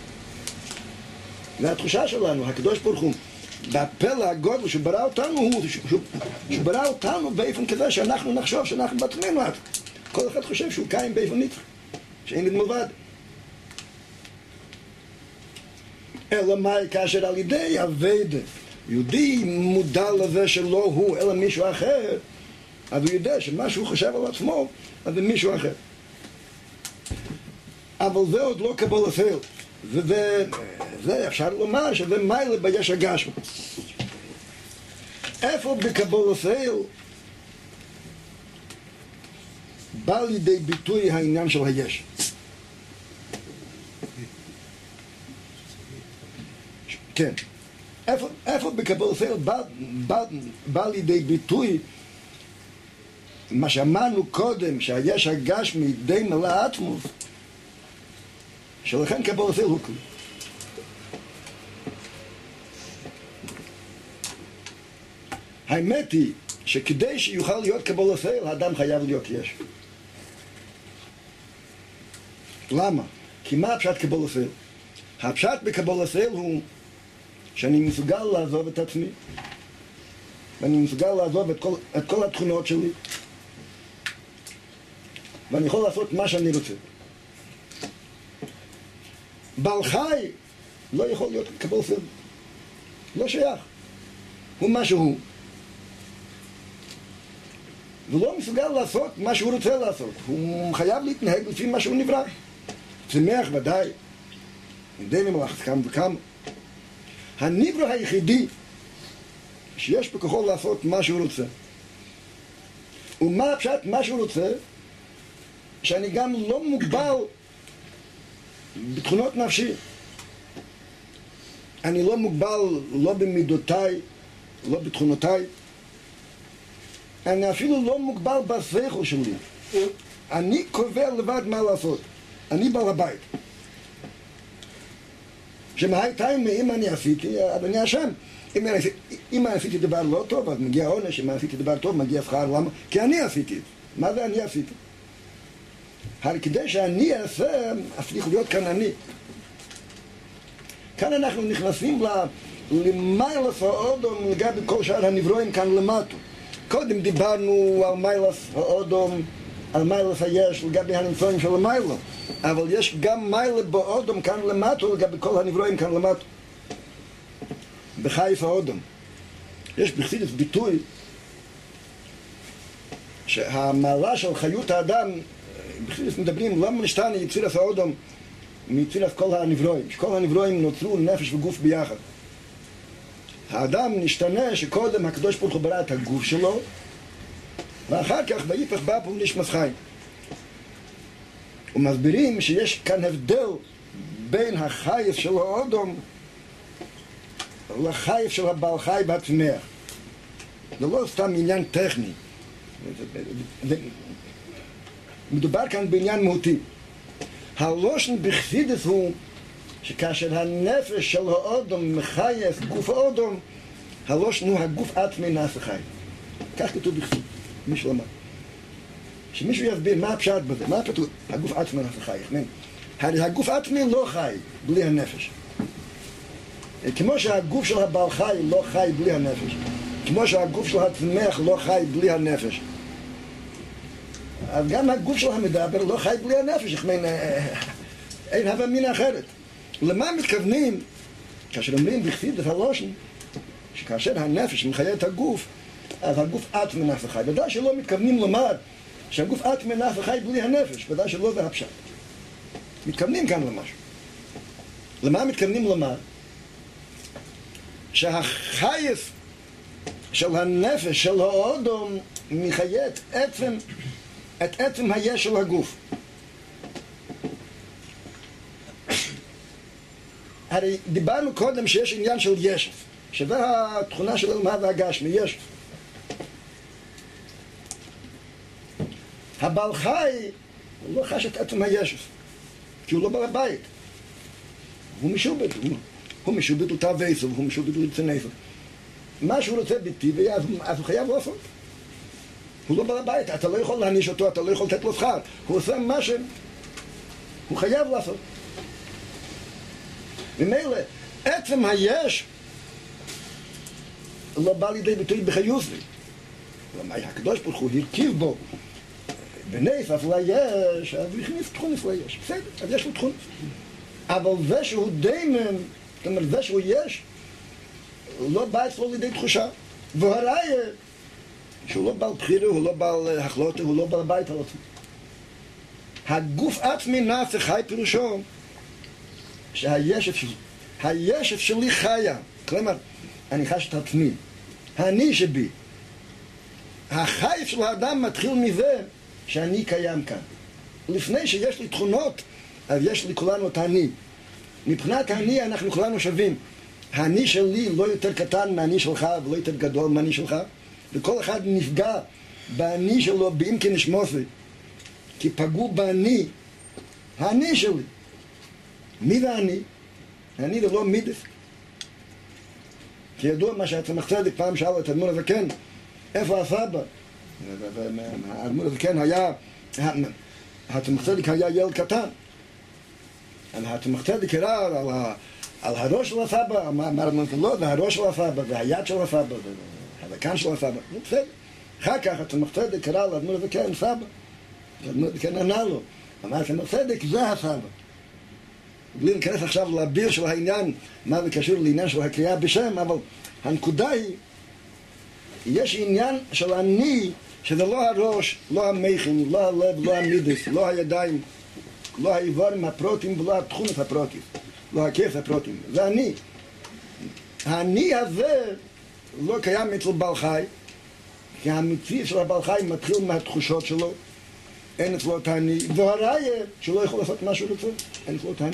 והתחושה שלנו, הקדוש ברוך הוא, בפלא הגודל שברא אותנו, הוא שברא אותנו באופן כזה שאנחנו נחשוב שאנחנו בעצמנו עצמי. כל אחד חושב שהוא קיים באופן נצחי, שאין לי מלבד. אלא מה כאשר על ידי עבודה יהודי מודע לזה שלא הוא אלא מישהו אחר, אז הוא יודע שמה שהוא חושב על עצמו אז זה מישהו אחר. אבל זה עוד לא קבול הסייל, וזה אפשר לומר שזה מיילה ביש הגשמי. איפה בקבול הסייל בא לידי ביטוי העניין של היש? כן. איפה בקבול הסייל בא לידי ביטוי מה שאמרנו קודם, שהיש הגשמי די מלא עצמוס, שלכן קבול הסייל הוא כלי. האמת היא שכדי שיוכל להיות קבול הסייל, האדם חייב להיות יש. למה? כי מה הפשט קבול הסייל? הפשט בקבול הסייל הוא שאני מסוגל לעזוב את עצמי, ואני מסוגל לעזוב את כל התכונות שלי, ואני יכול לעשות מה שאני רוצה. בעל חי לא יכול להיות קבול הסייל. לא שייך. הוא מה שהוא. הוא לא מסוגל לעשות מה שהוא רוצה לעשות. הוא חייב להתנהג לפי מה שהוא נברא. צמח ודאי. די ממלאכת כמה וכמה. הנברא היחידי שיש בכוחו לעשות מה שהוא רוצה. ומה הפשט מה שהוא רוצה? שאני גם לא מוגבל בתכונות נפשי. אני לא מוגבל לא במידותיי, לא בתכונותיי. אני אפילו לא מוגבל בשכל שלי. אני קובע לבד מה לעשות. אני בעל הבית. שמהייתיים, אם אני עשיתי, אז אני אשם. אם אני עשיתי דבר לא טוב, אז מגיע עונש. אם אני עשיתי דבר טוב, מגיע שכר. למה? כי אני עשיתי. מה זה אני עשיתי? הרי כדי שאני אעשה, צריך להיות כאן אני. כאן אנחנו נכנסים למיילס האודום לגבי כל שאר הנברואים כאן למטו. קודם דיברנו על מיילס האודום, על מיילס היש לגבי הנמצאים של המיילו. אבל יש גם מיילה באודום כאן למטו לגבי כל הנברואים כאן למטו. בחייף האודום. יש בחסידות ביטוי שהמעלה של חיות האדם, בחסידות מדברים למה נשתנה יצירס האודום מיצירס כל הנברואים. שכל הנברואים נוצרו נפש וגוף ביחד. האדם נשתנה שקודם הקדוש ברוך הוא ברא את הגוף שלו, ואחר כך ויפך בא פה נשמת חיים. ומסבירים שיש כאן הבדל בין החייף של האודום לחייף של הבעל חי בצמח. זה לא סתם עניין טכני. מדובר כאן בעניין מהותי. הלושן בחסידות הוא שכאשר הנפש של האודום מחייף גוף האודום, הלושן הוא הגוף עצמי נעשה חי. כך כתוב בחסידות, מישהו אמר. שמישהו יסביר מה הפשט בזה, מה הפשט? הגוף עצמי נעשה חי. הרי הגוף עצמי לא חי בלי הנפש. כמו שהגוף של הבעל חי לא חי בלי הנפש, כמו שהגוף של הצמח לא חי בלי הנפש, אז גם הגוף של המדבר לא חי בלי הנפש. אין הווה מין אחרת. למה מתכוונים כאשר אומרים בחסידות הלושן שכאשר הנפש מחיה את הגוף, אז הגוף עצמי נעשה חי? ודאי שלא מתכוונים לומר שהגוף עצמי נעשה חי בלי הנפש. ודאי שלא זה הפשט. מתכוונים כאן למשהו. למה מתכוונים לומר? שהחייף של הנפש של האודום מחיה את עצם היש של הגוף. הרי דיברנו קודם שיש עניין של ישף, שזה התכונה של אלמה והגשמי, ישף. הבעל חי הוא לא חש את עצם הישף, כי הוא לא בעל הבית. הוא משובד, הוא משהו ביטול תאוויסו, הוא משהו ביטול רצונסו. מה שהוא רוצה בטבעי, אז הוא חייב לעשות. הוא לא בעל הבית, אתה לא יכול להעניש אותו, אתה לא יכול לתת לו שכר. הוא עושה מה שהוא חייב לעשות. ממילא, עצם היש לא בא לידי ביטוי בחיוסי. הקדוש ברוך הוא הרכיב בו בנס, אז אולי יש, אז הוא הכניס תכונס ליש. בסדר, אז יש לו תכונס. אבל זה שהוא דיימן, זאת אומרת, זה שהוא יש, לא בא אצלו לידי תחושה. והראיה, שהוא לא בעל בחירה, הוא לא בעל החלטה, הוא לא בעל בית על עצמו. הגוף עצמי נעשה חי פירושו, שהישף שלי חיה. כלומר, אני חש את עצמי. אני שבי. החייף של האדם מתחיל מזה שאני קיים כאן. לפני שיש לי תכונות, אז יש לי כולנו את אני. מבחינת אני אנחנו כולנו שווים. האני שלי לא יותר קטן מהאני שלך ולא יותר גדול מהאני שלך, וכל אחד נפגע באני שלו באם כן נשמוסי, כי פגעו באני, האני שלי. מי זה אני? אני זה לא מידס. כי ידוע מה שהצמח צדק פעם שאל את האדמו"ר הזקן, איפה הסבא? האדמו"ר הזקן היה, הצמח צדק היה ילד קטן. הצמח צדק הראה על הראש של הסבא, אמר לא, זה הראש של הסבא, זה היד של הסבא, זה הזקן של הסבא. בסדר. אחר כך הצמח צדק הראה לאדמו"ר הזקן סבא. האדמו"ר הזקן ענה לו, אמר הצמח צדק זה הסבא. בלי להיכנס עכשיו לביר של העניין, מה זה קשור לעניין של הקריאה בשם, אבל הנקודה היא, יש עניין של אני, שזה לא הראש, לא המכין, לא הלב, לא המידס, לא הידיים, לא האיברים הפרוטים ולא התכונות הפרוטים, לא הכיף הפרוטים, זה אני. האני הזה לא קיים אצל בעל חי, כי המציאות של הבעל חי מתחיל מהתחושות שלו, אין אצלו את האני, והראיה שלא יכול לעשות מה שהוא רוצה, אין אצלו את האני.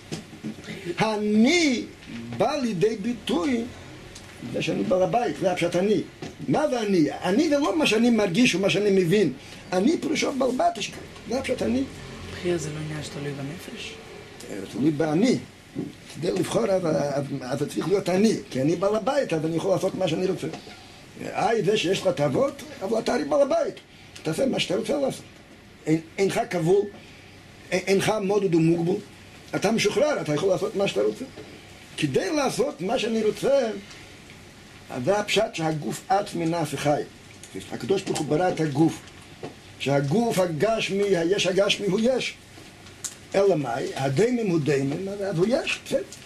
אני בא לידי ביטוי זה שאני בעל הבית, זה הפשט אני. מה זה אני? אני זה לא מה שאני מרגיש ומה שאני מבין. אני פירושו בעל בית, זה הפשט אני. בחירה זה לא עניין שתלוי בנפש? תלוי באני. כדי לבחור אז זה צריך להיות אני, כי אני בעל הבית, אז אני יכול לעשות מה שאני רוצה. זה שיש לך תאוות, אבל אתה הרי בעל הבית. תעשה מה שאתה רוצה לעשות. אינך כבול, אינך מודד ומוגבל. אתה משוחרר, אתה יכול לעשות מה שאתה רוצה. כדי לעשות מה שאני רוצה, זה הפשט שהגוף עצמי נעשה חי. הקדוש ברוך הוא ברא את הגוף. שהגוף הגשמי, היש הגשמי הוא יש. אלא מאי? הדיימן הוא דיימן, אז הוא יש.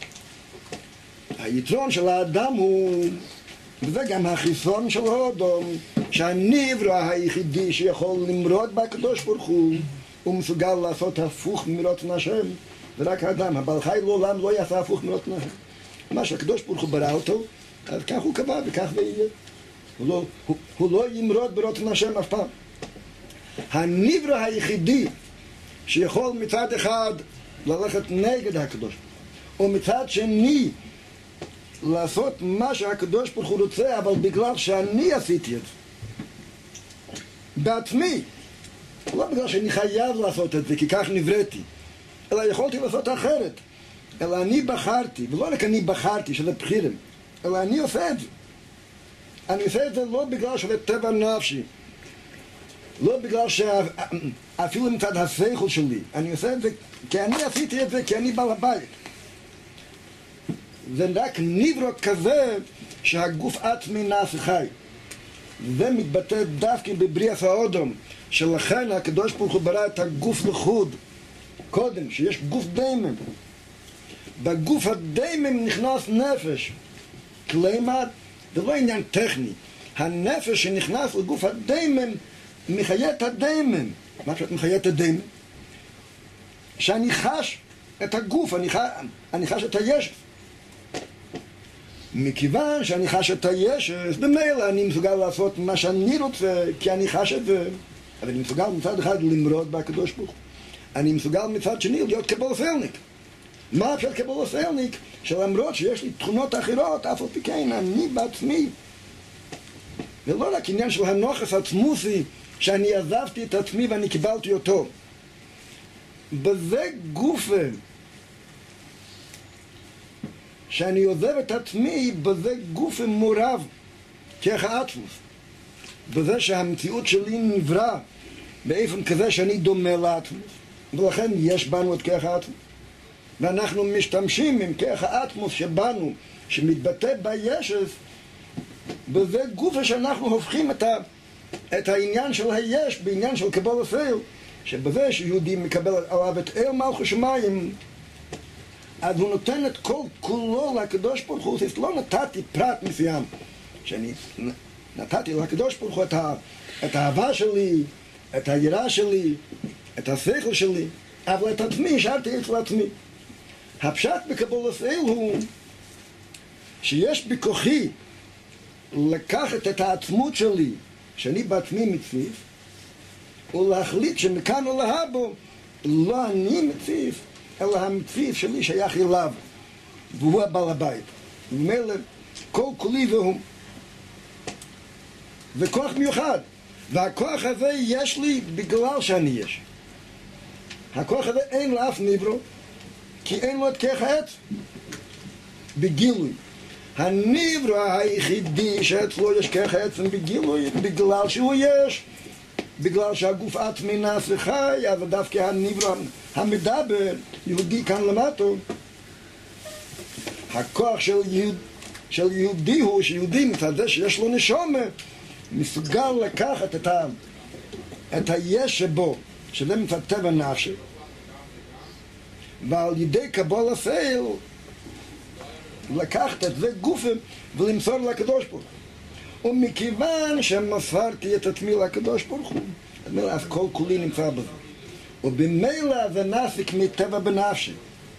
היתרון של האדם הוא, וזה גם החיסון של האדם, שהנברא היחידי שיכול למרוד בקדוש ברוך הוא מסוגל לעשות הפוך מרצון השם. ורק האדם, הבעל חי לעולם לא יעשה הפוך מרצון השם. מה שהקדוש ברוך הוא ברא אותו, אז כך הוא קבע וכך זה יהיה. הוא לא ימרוד ברצון השם אף פעם. הנברא היחידי שיכול מצד אחד ללכת נגד הקדוש ברוך הוא, ומצד שני לעשות מה שהקדוש ברוך הוא רוצה, אבל בגלל שאני עשיתי את זה בעצמי, לא בגלל שאני חייב לעשות את זה כי כך נבראתי, אלא יכולתי לעשות אחרת. אלא אני בחרתי, ולא רק אני בחרתי שזה בחירים, אלא אני עושה את זה. אני עושה את זה לא בגלל שזה טבע נפשי, לא בגלל אפילו מצד השכל שלי, אני עושה את זה כי אני עשיתי את זה, כי אני בעל הבית. זה רק נברא כזה שהגוף עצמי נעשה חי. זה מתבטא דווקא בבריאת האדם, שלכן הקדוש ברוך הוא ברא את הגוף לחוד קודם, שיש גוף דיימן. בגוף הדיימן נכנס נפש. כלומר, זה לא עניין טכני. הנפש שנכנס לגוף הדיימן מחיה את הדיימן. מה שאת מחיה את הדיימן? שאני חש את הגוף, אני חש את הישף. מכיוון שאני חש את הישף, במילא אני מסוגל לעשות מה שאני רוצה, כי אני חש את זה. אבל אני מסוגל מצד אחד למרוד בקדוש ברוך הוא. אני מסוגל מצד שני להיות קבלסלניק. מה אפשר קבלסלניק? שלמרות שיש לי תכונות אחרות, אף על פי כן אני בעצמי. ולא רק עניין של הנוחס עצמוסי, שאני עזבתי את עצמי ואני קיבלתי אותו. בזה גופה שאני עוזב את עצמי בזה גוף מורב כרך האטמוס, בזה שהמציאות שלי נברא באופן כזה שאני דומה לאטמוס, ולכן יש בנו את כרך האטמוס, ואנחנו משתמשים עם כרך האטמוס שבנו, שמתבטא בישס, בזה גוף שאנחנו הופכים את העניין של היש בעניין של קבול הפעיל, שבזה שיהודי מקבל עליו את אל מלכות שמיים, אז הוא נותן את כל כולו לקדוש ברוך הוא. לא נתתי פרט מסוים, שאני נתתי לקדוש ברוך הוא את האהבה שלי, את היראה שלי, את השכל שלי, אבל את עצמי השארתי אצל עצמי. הפשט בקבול הפעיל הוא שיש בכוחי לקחת את העצמות שלי, שאני בעצמי מציף, ולהחליט שמכאן ולהבא לא אני מציף, אלא המציף שלי שייך אליו, והוא הבעל הבית. ומילא כל כולי והוא. וכוח מיוחד, והכוח הזה יש לי בגלל שאני יש. הכוח הזה אין לאף נברו, כי אין לו את כרך העץ בגילוי. הנברו היחידי שאצלו יש כרך העץ בגילוי, בגלל שהוא יש, בגלל שהגוף עצמי נעשה חי, אז דווקא הנברו המדבר, יהודי כאן למטו, הכוח של יהודי הוא שיהודי מצד זה שיש לו נשומה, מסוגל לקחת את היש שבו, שזה מצד טבע נפשי, ועל ידי קבול הפעיל לקחת את זה גופם ולמסור לקדוש ברוך הוא. ומכיוון שמסרתי את עצמי לקדוש ברוך הוא, אז כל כולי נמצא בזה. ובמילא זה נסיק מטבע בנפשי.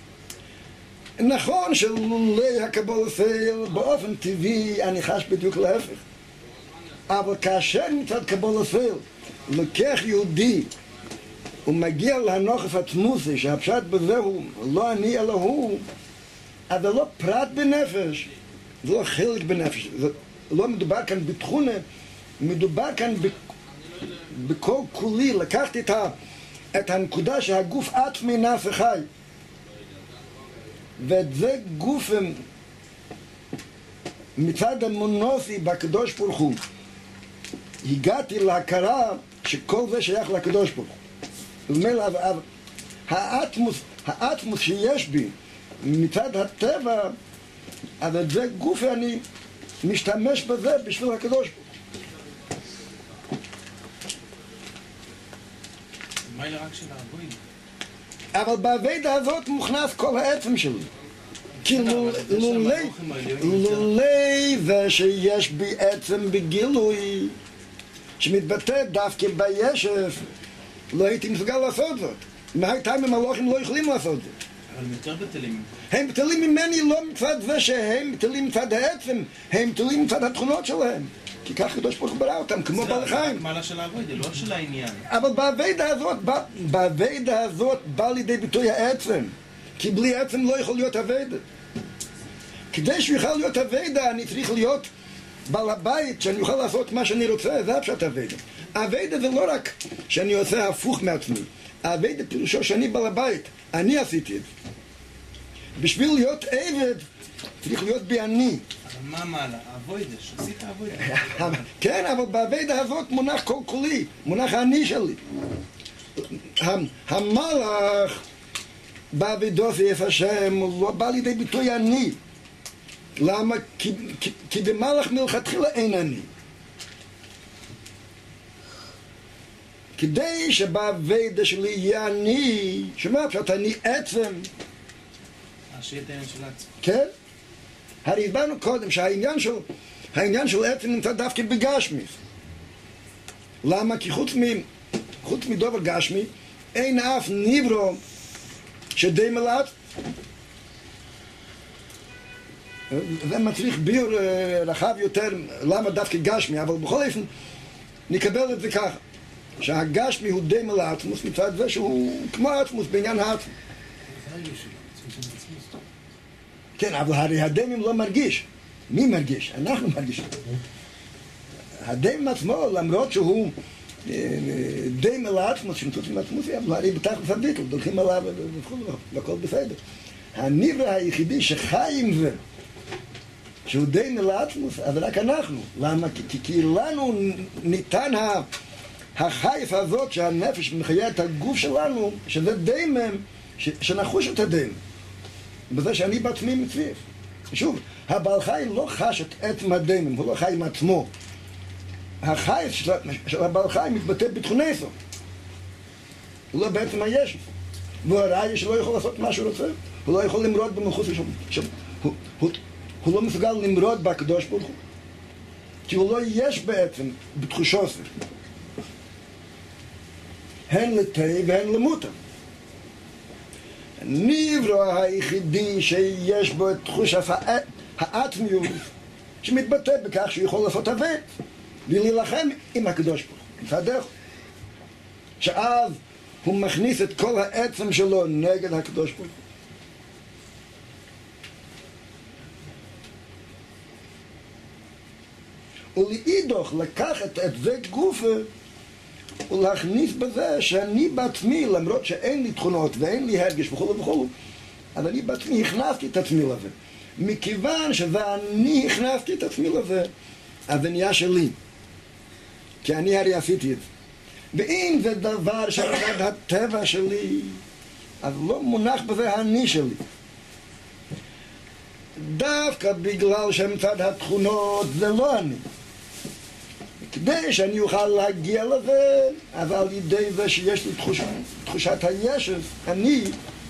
נכון שלולי הקבול הפעיל באופן טבעי אני חש בדיוק להפך. אבל כאשר מצד קבול הפעיל לוקח יהודי ומגיע להנוחף עצמוסי, שהפשט בזה הוא לא אני אלא הוא, אז זה לא פרט בנפש, זה לא חלק בנפש, זה לא מדובר כאן בתכונה, מדובר כאן בכל כולי. לקחתי את הנקודה שהגוף עצמי נעשה חי, ואת זה גוף מצד המונוסי בקדוש ברוך הוא, הגעתי להכרה שכל זה שייך לקדוש ברוך הוא. ומילא האטמוס שיש בי מצד הטבע, אז את זה גוף אני משתמש בזה בשביל הקדוש ברוך הוא. מה היא רק של העבודים? אבל בעבודה הזאת מוכנס כל העצם שלי. כי לולי זה שיש בי עצם בגילוי שמתבטא דווקא בישף, לא הייתי מסוגל לעשות זאת. מהייתם המלוכים לא יכולים לעשות זאת. אבל הם יותר בטלים. הם בטלים ממני לא מצד זה שהם בטלים מצד העצם, הם בטלים מצד התכונות שלהם. כי כך הקדוש ברוך הוא ברא אותם, כמו בעל חיים. זה מעלה של העבודה, לא של העניין. אבל בעבודה הזאת בא לידי ביטוי העצם. כי בלי עצם לא יכול להיות עבודה. כדי שהוא יוכל להיות עבודה, אני צריך להיות בעל הבית, שאני אוכל לעשות מה שאני רוצה. זה הפשט עבודה. עבודה זה לא רק שאני עושה הפוך מעצמי. עבודה פירושו שאני בעל הבית. אני עשיתי את זה. בשביל להיות עבד צריך להיות בי אני. אבל מה מעלה? העבודה, שעשית העבודה. כן, אבל בעבודה הזאת מונח כל כולי, מונח אני שלי. המלאך בעבודות יפה השם הוא לא בא לידי ביטוי אני. למה? כי במלאך מלכתחילה אין אני. כדי שבעבודה שלי יהיה אני, שמה פשוט אני עצם. שיהיה את העניין של עצמי. כן? הרי הסברנו קודם שהעניין של עצם נמצא דווקא בגשמי. למה? כי חוץ מדובר גשמי אין אף נברו שדי מלאת. זה מצריך ביור רחב יותר למה דווקא גשמי, אבל בכל אופן נקבל את זה ככה, שהגשמי הוא די מלאת מצד זה שהוא כמו עצמוס בעניין העצמוס. כן, אבל הרי הדמים לא מרגיש. מי מרגיש? אנחנו מרגישים. הדם עצמו, למרות שהוא דם אל העצמוס, שמתוצאים לעצמוס, אבל הרי בתכלס הביטל, דולכים עליו והכל בסדר. הניבר היחידי שחי עם זה, שהוא די מלעצמוס, אז רק אנחנו. למה? כי לנו ניתן החייף הזאת שהנפש מחיה את הגוף שלנו, שזה דיימם, שנחוש את הדיימם. בזה שאני בעצמי מצליף. שוב, הבעל חי לא חש את עצם הדיימם, הוא לא חי עם עצמו. החייף של הבעל חי מתבטא בתכוני סוף. הוא לא בעצם היש. והוא הראי שלא יכול לעשות מה שהוא רוצה. הוא לא יכול למרוד במלכות של... הוא לא מסוגל למרוד בקדוש ברוך הוא. כי הוא לא יש בעצם בתחושו סוף. הן לתי והן למותה. נברו היחידי שיש בו את תחושת העצמיות שמתבטא בכך שהוא יכול לעשות אבט ולהילחם עם הקדוש ברוך הוא, מצדך, שאז הוא מכניס את כל העצם שלו נגד הקדוש ברוך הוא. ולאידוך לקחת את זה גופה ולהכניס בזה שאני בעצמי, למרות שאין לי תכונות ואין לי הרגש וכו' וכו', אז אני בעצמי הכנסתי את עצמי לזה. מכיוון שאני הכנסתי את עצמי לזה, אז זה נהיה שלי. כי אני הרי עשיתי את זה. ואם זה דבר שמצד הטבע שלי, אז לא מונח בזה אני שלי. דווקא בגלל שמצד התכונות זה לא אני. כדי שאני אוכל להגיע לזה, אבל על ידי זה שיש לי תחושת הישב, אני,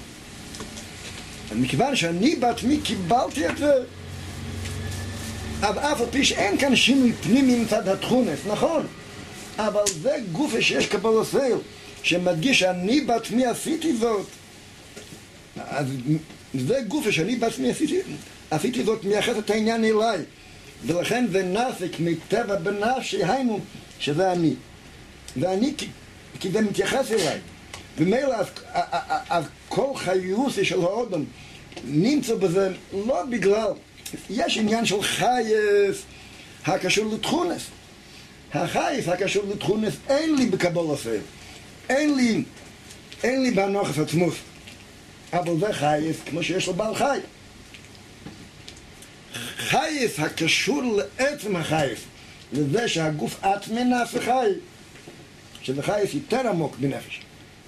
מכיוון שאני בעצמי קיבלתי את זה, אבל אף על פי שאין כאן שינוי פנימי מצד התכונס, נכון, אבל זה גוף שיש קבלה סייל, שמדגיש שאני בעצמי עשיתי זאת, אז זה גוף שאני בעצמי עשיתי זאת, מייחס את העניין אליי, ולכן זה נפק מטבע בנפשי, היינו שזה אני. ואני, כי זה מתייחס אליי. ומילא, אז כל חיוסי של האדם נמצא בזה לא בגלל, יש עניין של חייס הקשור לתכונס. החייס הקשור לתכונס אין לי בקבלה סייל. אין לי בנוחס עצמוס. אבל זה חייס כמו שיש לו בעל חי. חייס הקשור לעצם החייס, לזה שהגוף עצמי נעשה חי, שזה חייס יותר עמוק בנפש,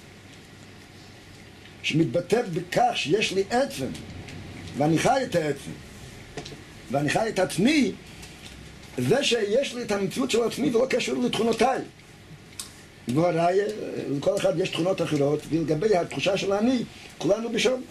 שמתבטא בכך שיש לי עצם, ואני חי את העצם, ואני חי את עצמי, זה שיש לי את המציאות של עצמי ולא קשור לתכונותיי. והרי לכל אחד יש תכונות אחרות, ולגבי התחושה של אני, כולנו בשום.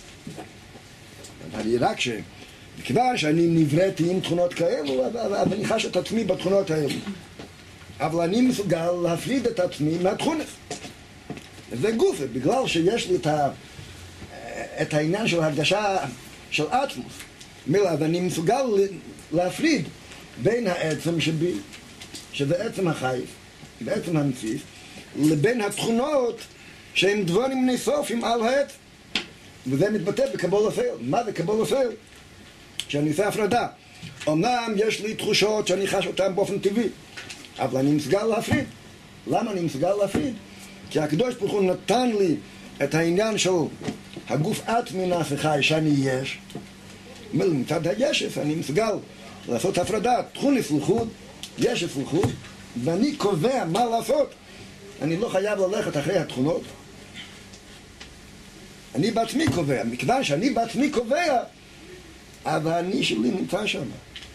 אני רק מכיוון שאני נבראתי עם תכונות כאלו, אז אני חש את עצמי בתכונות האלו. אבל אני מסוגל להפריד את עצמי מהתכונות. זה גוף, בגלל שיש לי את העניין של הרגשה של עצמוס. אז אני מסוגל להפריד בין העצם שבי, שזה עצם החייס, בעצם המציס, לבין התכונות שהן דברים נסופים על העצם. וזה מתבטא בקבלה סייל. מה זה קבלה סייל? שאני עושה הפרדה. אומנם יש לי תחושות שאני חש אותן באופן טבעי, אבל אני מסוגל להפריד. למה אני מסוגל להפריד? כי הקדוש ברוך הוא נתן לי את העניין של הגוף עצמי נעשה חי שאני יש. מצד הישף אני מסוגל לעשות הפרדה. תכונס לחוד, ישף לחוד, ואני קובע מה לעשות. אני לא חייב ללכת אחרי התכונות. אני בעצמי קובע. מכיוון שאני בעצמי קובע, אבל אני שלי נמצא שם.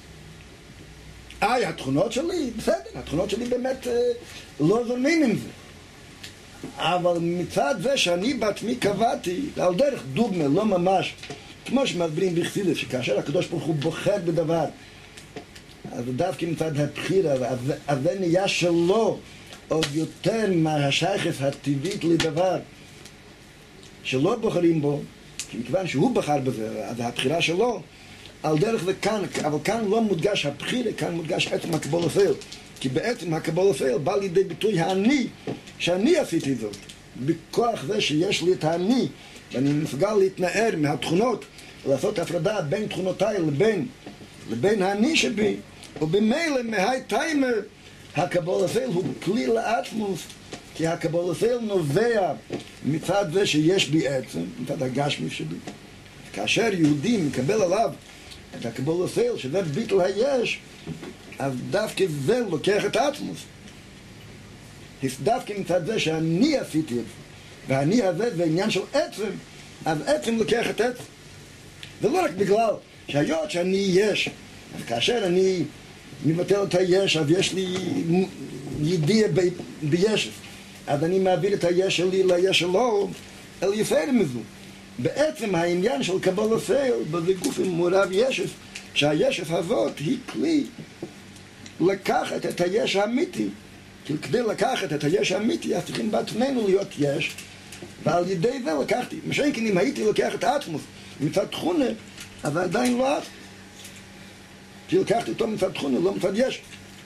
התכונות שלי, בסדר, התכונות שלי באמת לא זורמים עם זה. אבל מצד זה שאני בעצמי קבעתי, על דרך דוגמה, לא ממש, כמו שמסבירים בחסידות, שכאשר הקדוש ברוך הוא בוחר בדבר, אז דווקא מצד הבחירה, אז זה נהיה שלו עוד יותר מהשייכות הטבעית לדבר, שלא בוחרים בו, כי מכיוון שהוא בחר בזה, אז הבחירה שלו, על דרך זה כאן, אבל כאן לא מודגש הבחירה, כאן מודגש עצם הקבלה סייל. כי בעצם הקבלה סייל בא לידי ביטוי האני, שאני עשיתי זאת. בכוח זה שיש לי את האני, ואני מסוגל להתנער מהתכונות, לעשות הפרדה בין תכונותיי לבין האני שבי, ובמילא מהי טיימר, הקבלה סייל הוא כלי לעצמוס, כי הקבלה סייל נובע מצד זה שיש בי עצם, מצד הגשמי שבי. כאשר יהודי מקבל עליו את הקבול הסייל, שזה ביטל היש, אז דווקא זה לוקח את העצמוס. דווקא מצד זה שאני עשיתי את זה, ואני הזה זה עניין של עצם, אז עצם לוקח את עצם. ולא רק בגלל שהיות שאני יש, אז כאשר אני מבטל את היש, אז יש לי ידיעה בישף, אז אני מעביר את היש שלי ליש שלו, אל יפעל מזו. בעצם העניין של קבל הסייל, בזה גוף מורב ישף, שהישף הזאת היא כלי לקחת את היש האמיתי. כי כדי לקחת את היש האמיתי, אז צריכים בעצמנו להיות יש, ועל ידי זה לקחתי. משום כן אם הייתי לוקח את האטמוס מצד תכונה, אז עדיין לא את. כי לקחתי אותו מצד תכונה, לא מצד יש.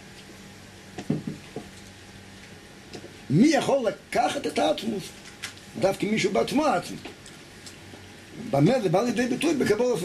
מי יכול לקחת את האטמוס? דווקא מישהו בעצמו העצמי. במה זה בא לידי ביטוי בקבל הסייל.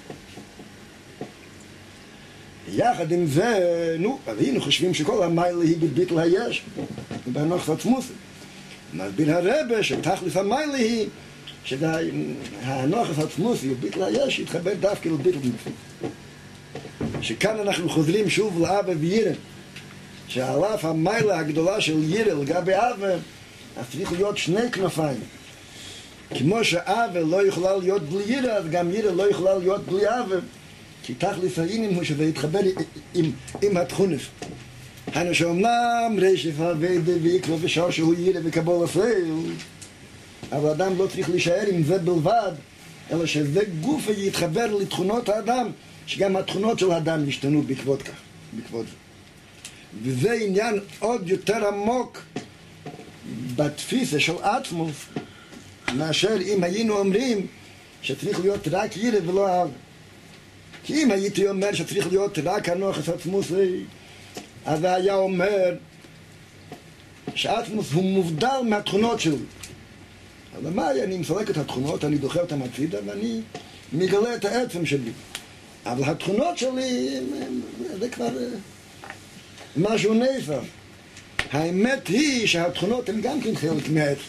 יחד עם זה, אז היינו חושבים שכל המיילה היא בביטל היש, ובנוח עצמוסי. מסביר הרבה שתכלס המיילה היא שהנוח עצמוסי וביטל היש יתחבר דווקא לביטל מצווה. שכאן אנחנו חוזרים שוב לאבא וירא, שעל אף המיילה הגדולה של ירא לגבי אבא, אז צריך להיות שני כנפיים. כמו שאבא לא יכולה להיות בלי ירא, אז גם ירא לא יכולה להיות בלי אבא. כי תכלס העניין הוא שזה יתחבר עם התכונף. היינו שאומנם רשף הווידה ויקרא ושור שהוא ירא וקבל הסייל, אבל אדם לא צריך להישאר עם זה בלבד, אלא שזה גוף יתחבר לתכונות האדם, שגם התכונות של האדם ישתנו בעקבות כך, בעקבות זה. וזה עניין עוד יותר עמוק בתפיסה של עצמוס, מאשר אם היינו אומרים שצריך להיות רק ירא ולא אהבה. כי אם הייתי אומר שצריך להיות רק הנוחס עצמוסי, אז היה אומר שעצמוס הוא מובדל מהתכונות שלי. אבל מה, אני מסלק את התכונות, אני דוחה אותם הצידה ואני מגלה את העצם שלי. אבל התכונות שלי זה כבר משהו נפר. האמת היא שהתכונות הן גם כן חלק מהעצם.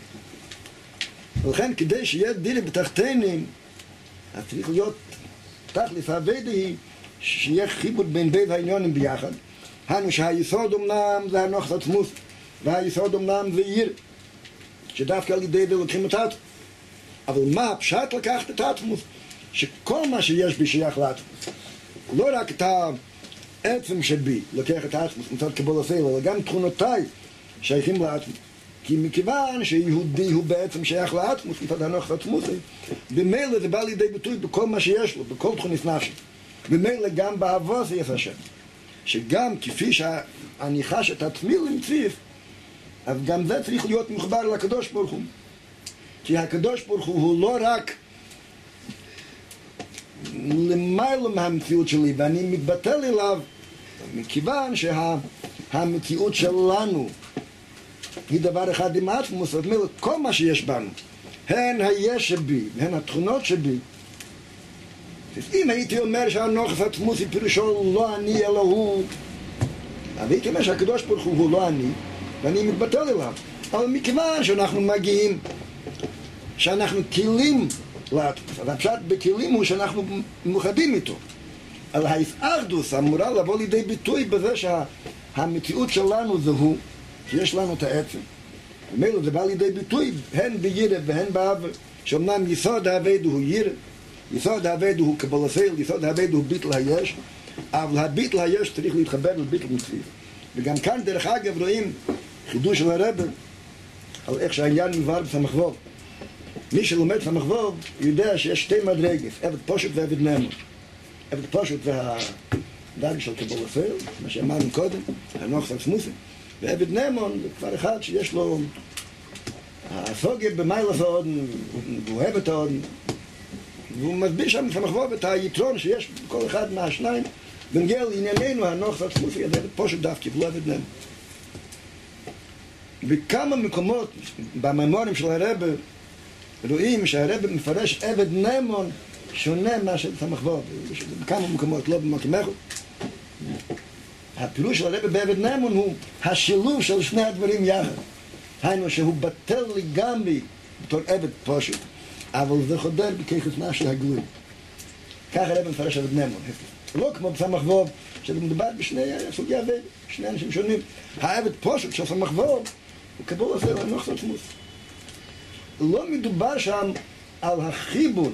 ולכן כדי שיהיה דירה בתחתינים, אז צריך להיות תכלס הווידה היא שיהיה חיבור בין בית העניונים ביחד. היינו שהיסוד אומנם זה הנוחס עצמוס, והיסוד אומנם זה ירא, שדווקא על ידי זה לוקחים את העצמוס. אבל מה הפשט לקחת את העצמוס? שכל מה שיש בי שייך לעצמוס. לא רק את העצם שבי לוקח את העצמוס מצד קבל הסייל, אלא גם תכונותיי שייכים לעצמוס. כי מכיוון שיהודי הוא בעצם שייך לעצמוס מצד הנוחס עצמוסי, במילא זה בא לידי ביטוי בכל מה שיש לו, בכל תכונית נפשי. במילא גם באהבה זה יפה השם. שגם כפי שאני חש את עצמי למציף, אז גם זה צריך להיות מחובר לקדוש ברוך הוא. כי הקדוש ברוך הוא לא רק למעלה מהמציאות שלי, ואני מתבטל אליו, מכיוון שהמציאות שלנו היא דבר אחד עם עצמוס, זאת אומרת, כל מה שיש בנו, הן היש שבי, הן התכונות שבי. אם הייתי אומר שהנוחס עצמוסי פירושו לא אני אלא הוא, אז הייתי אומר שהקדוש ברוך הוא לא אני, ואני מתבטל אליו. אבל מכיוון שאנחנו מגיעים, שאנחנו כלים לעצמוס, אז הפשט בכלים הוא שאנחנו מאוחדים איתו. אבל האחדות אמורה לבוא לידי ביטוי בזה שהמציאות שלנו זה הוא, שיש לנו את העצם. ומילא זה בא לידי ביטוי הן בירא והן באהבה, שאומנם יסוד העבד הוא ירא, יסוד העבד הוא קבל הסייל, יסוד העבד הוא ביטל היש, אבל הביטל היש צריך להתחבר לביטל מצווה. וגם כאן דרך אגב רואים חידוש של הרב על איך שהעניין מבואר בסמ"ך וו. מי שלומד סמ"ך וו יודע שיש שתי מדרגות, עבד פשוט ועבד נאמן. עבד פשוט זה הדרג של קבל הסייל, מה שאמרנו קודם, הנוחס עצמוסי. ועבד נאמן זה כבר אחד שיש לו הסוגיה במיילה סוד, והוא אוהב את העוד, והוא מסביר שם סמ"ך וו את היתרון שיש בכל אחד מהשניים, ונגיע לענייננו הנוחס עצמוסי, זה עבד פשוט דווקא, ולא עבד נאמן. בכמה מקומות בממורים של הרב רואים שהרב מפרש עבד נאמן שונה מהשל סמ"ך וו, בכמה מקומות, לא במקום אחד. הפירוש של הרב בעבד נאמן הוא השילוב של שני הדברים יחד. היינו שהוא בטל לגמרי בתור עבד פשוט, אבל זה חודר בכיחס נפשי הגלוי. ככה הרב מפרש עבד נאמון. לא כמו בסמך ווב, שמדובר בשני סוגי עבד, שני אנשים שונים. העבד פושט של סמך ווב, הוא קבול הזה לנוח עצמוס. לא מדובר שם על החיבור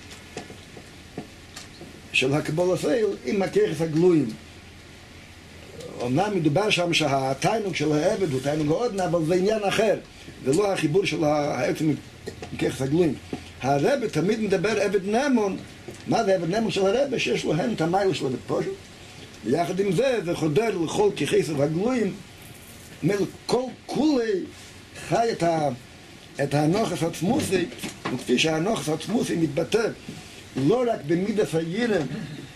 של הקבול הזה עם הכיחס הגלויים. אומנם מדובר שם שהתיינוג של העבד הוא תיינוג העודנה, אבל זה עניין אחר. זה לא החיבור של העצם מכיחס הגלויים. הרב תמיד מדבר עבד נאמון. מה זה עבד נאמון של הרב? שיש לו הן את המייל של עבד פושט. ויחד עם זה, זה חודר לכל כיחס הגלויים. כל כולי חי את הנוחס עצמוסי, וכפי שהנוחס עצמוסי מתבטא לא רק במידס הירם,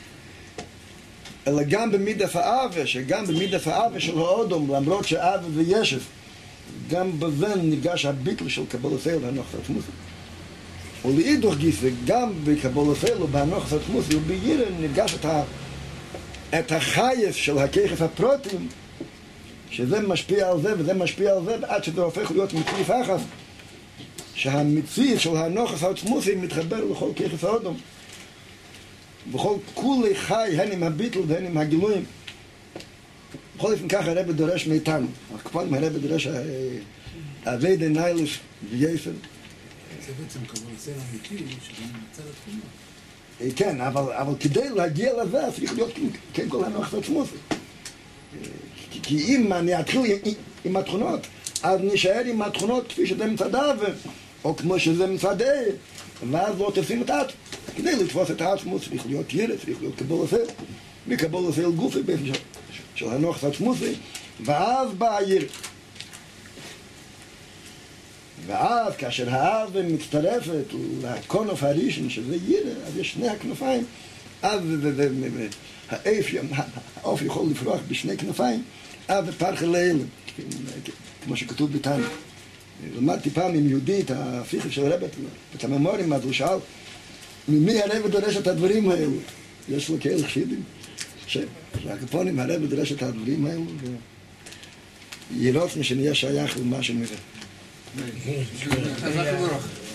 אלא גם במידס האווה, שגם במידס האווה של האודום, למרות שאווה זה ישף, גם בזה ניגש הביטל של קבולתו והנוחס עצמוסי. ולאידוך גיסא, גם בקבולתו ובהנוחס עצמוסי ובירם ניגש את החייס של הכיחס הפרוטים, שזה משפיע על זה וזה משפיע על זה, עד שזה הופך להיות מציף אחת, שהמציף של הנוחס העצמוסי מתחבר לכל כיחס האודום. בכל כולי חי, הן עם הביטל והן עם הגילויים. בכל אופן ככה הרב דורש מאיתנו. הקפונים הרב דורש עבד ניילס וייפן. זה בעצם קבול הסל האמיתי שגם נמצא לתחומה. כן, אבל כדי להגיע לזה צריך להיות כן כל הנוחס העצמוסי. כי אם אני אתחיל עם התכונות, אז נשאר עם התכונות כפי שזה מצד אב, או כמו שזה מצד אב, ואז לא תשים את העצמות. כדי לתפוס את העצמות צריך להיות ירא, צריך להיות קבול הסל, מקבול הסל גופי של הנוחס העצמוסי, ואז בא הירא. ואז כאשר האב מצטרפת לכנוף הראשון שזה ירא, אז יש שני הכנפיים, אז העוף יכול לפרוח בשני כנפיים, אז פרח לילה, כמו שכתוב בתניא. למדתי פעם עם יהודי את הפיכף של הרב, את הממורים, אז הוא שאל, ממי הרב דורש את הדברים האלו? יש לו כאלה חסידים, שהקפונים הרב דורש את הדברים האלו, וירוצנו שנהיה שייך למה שנראה. חזק וברוך.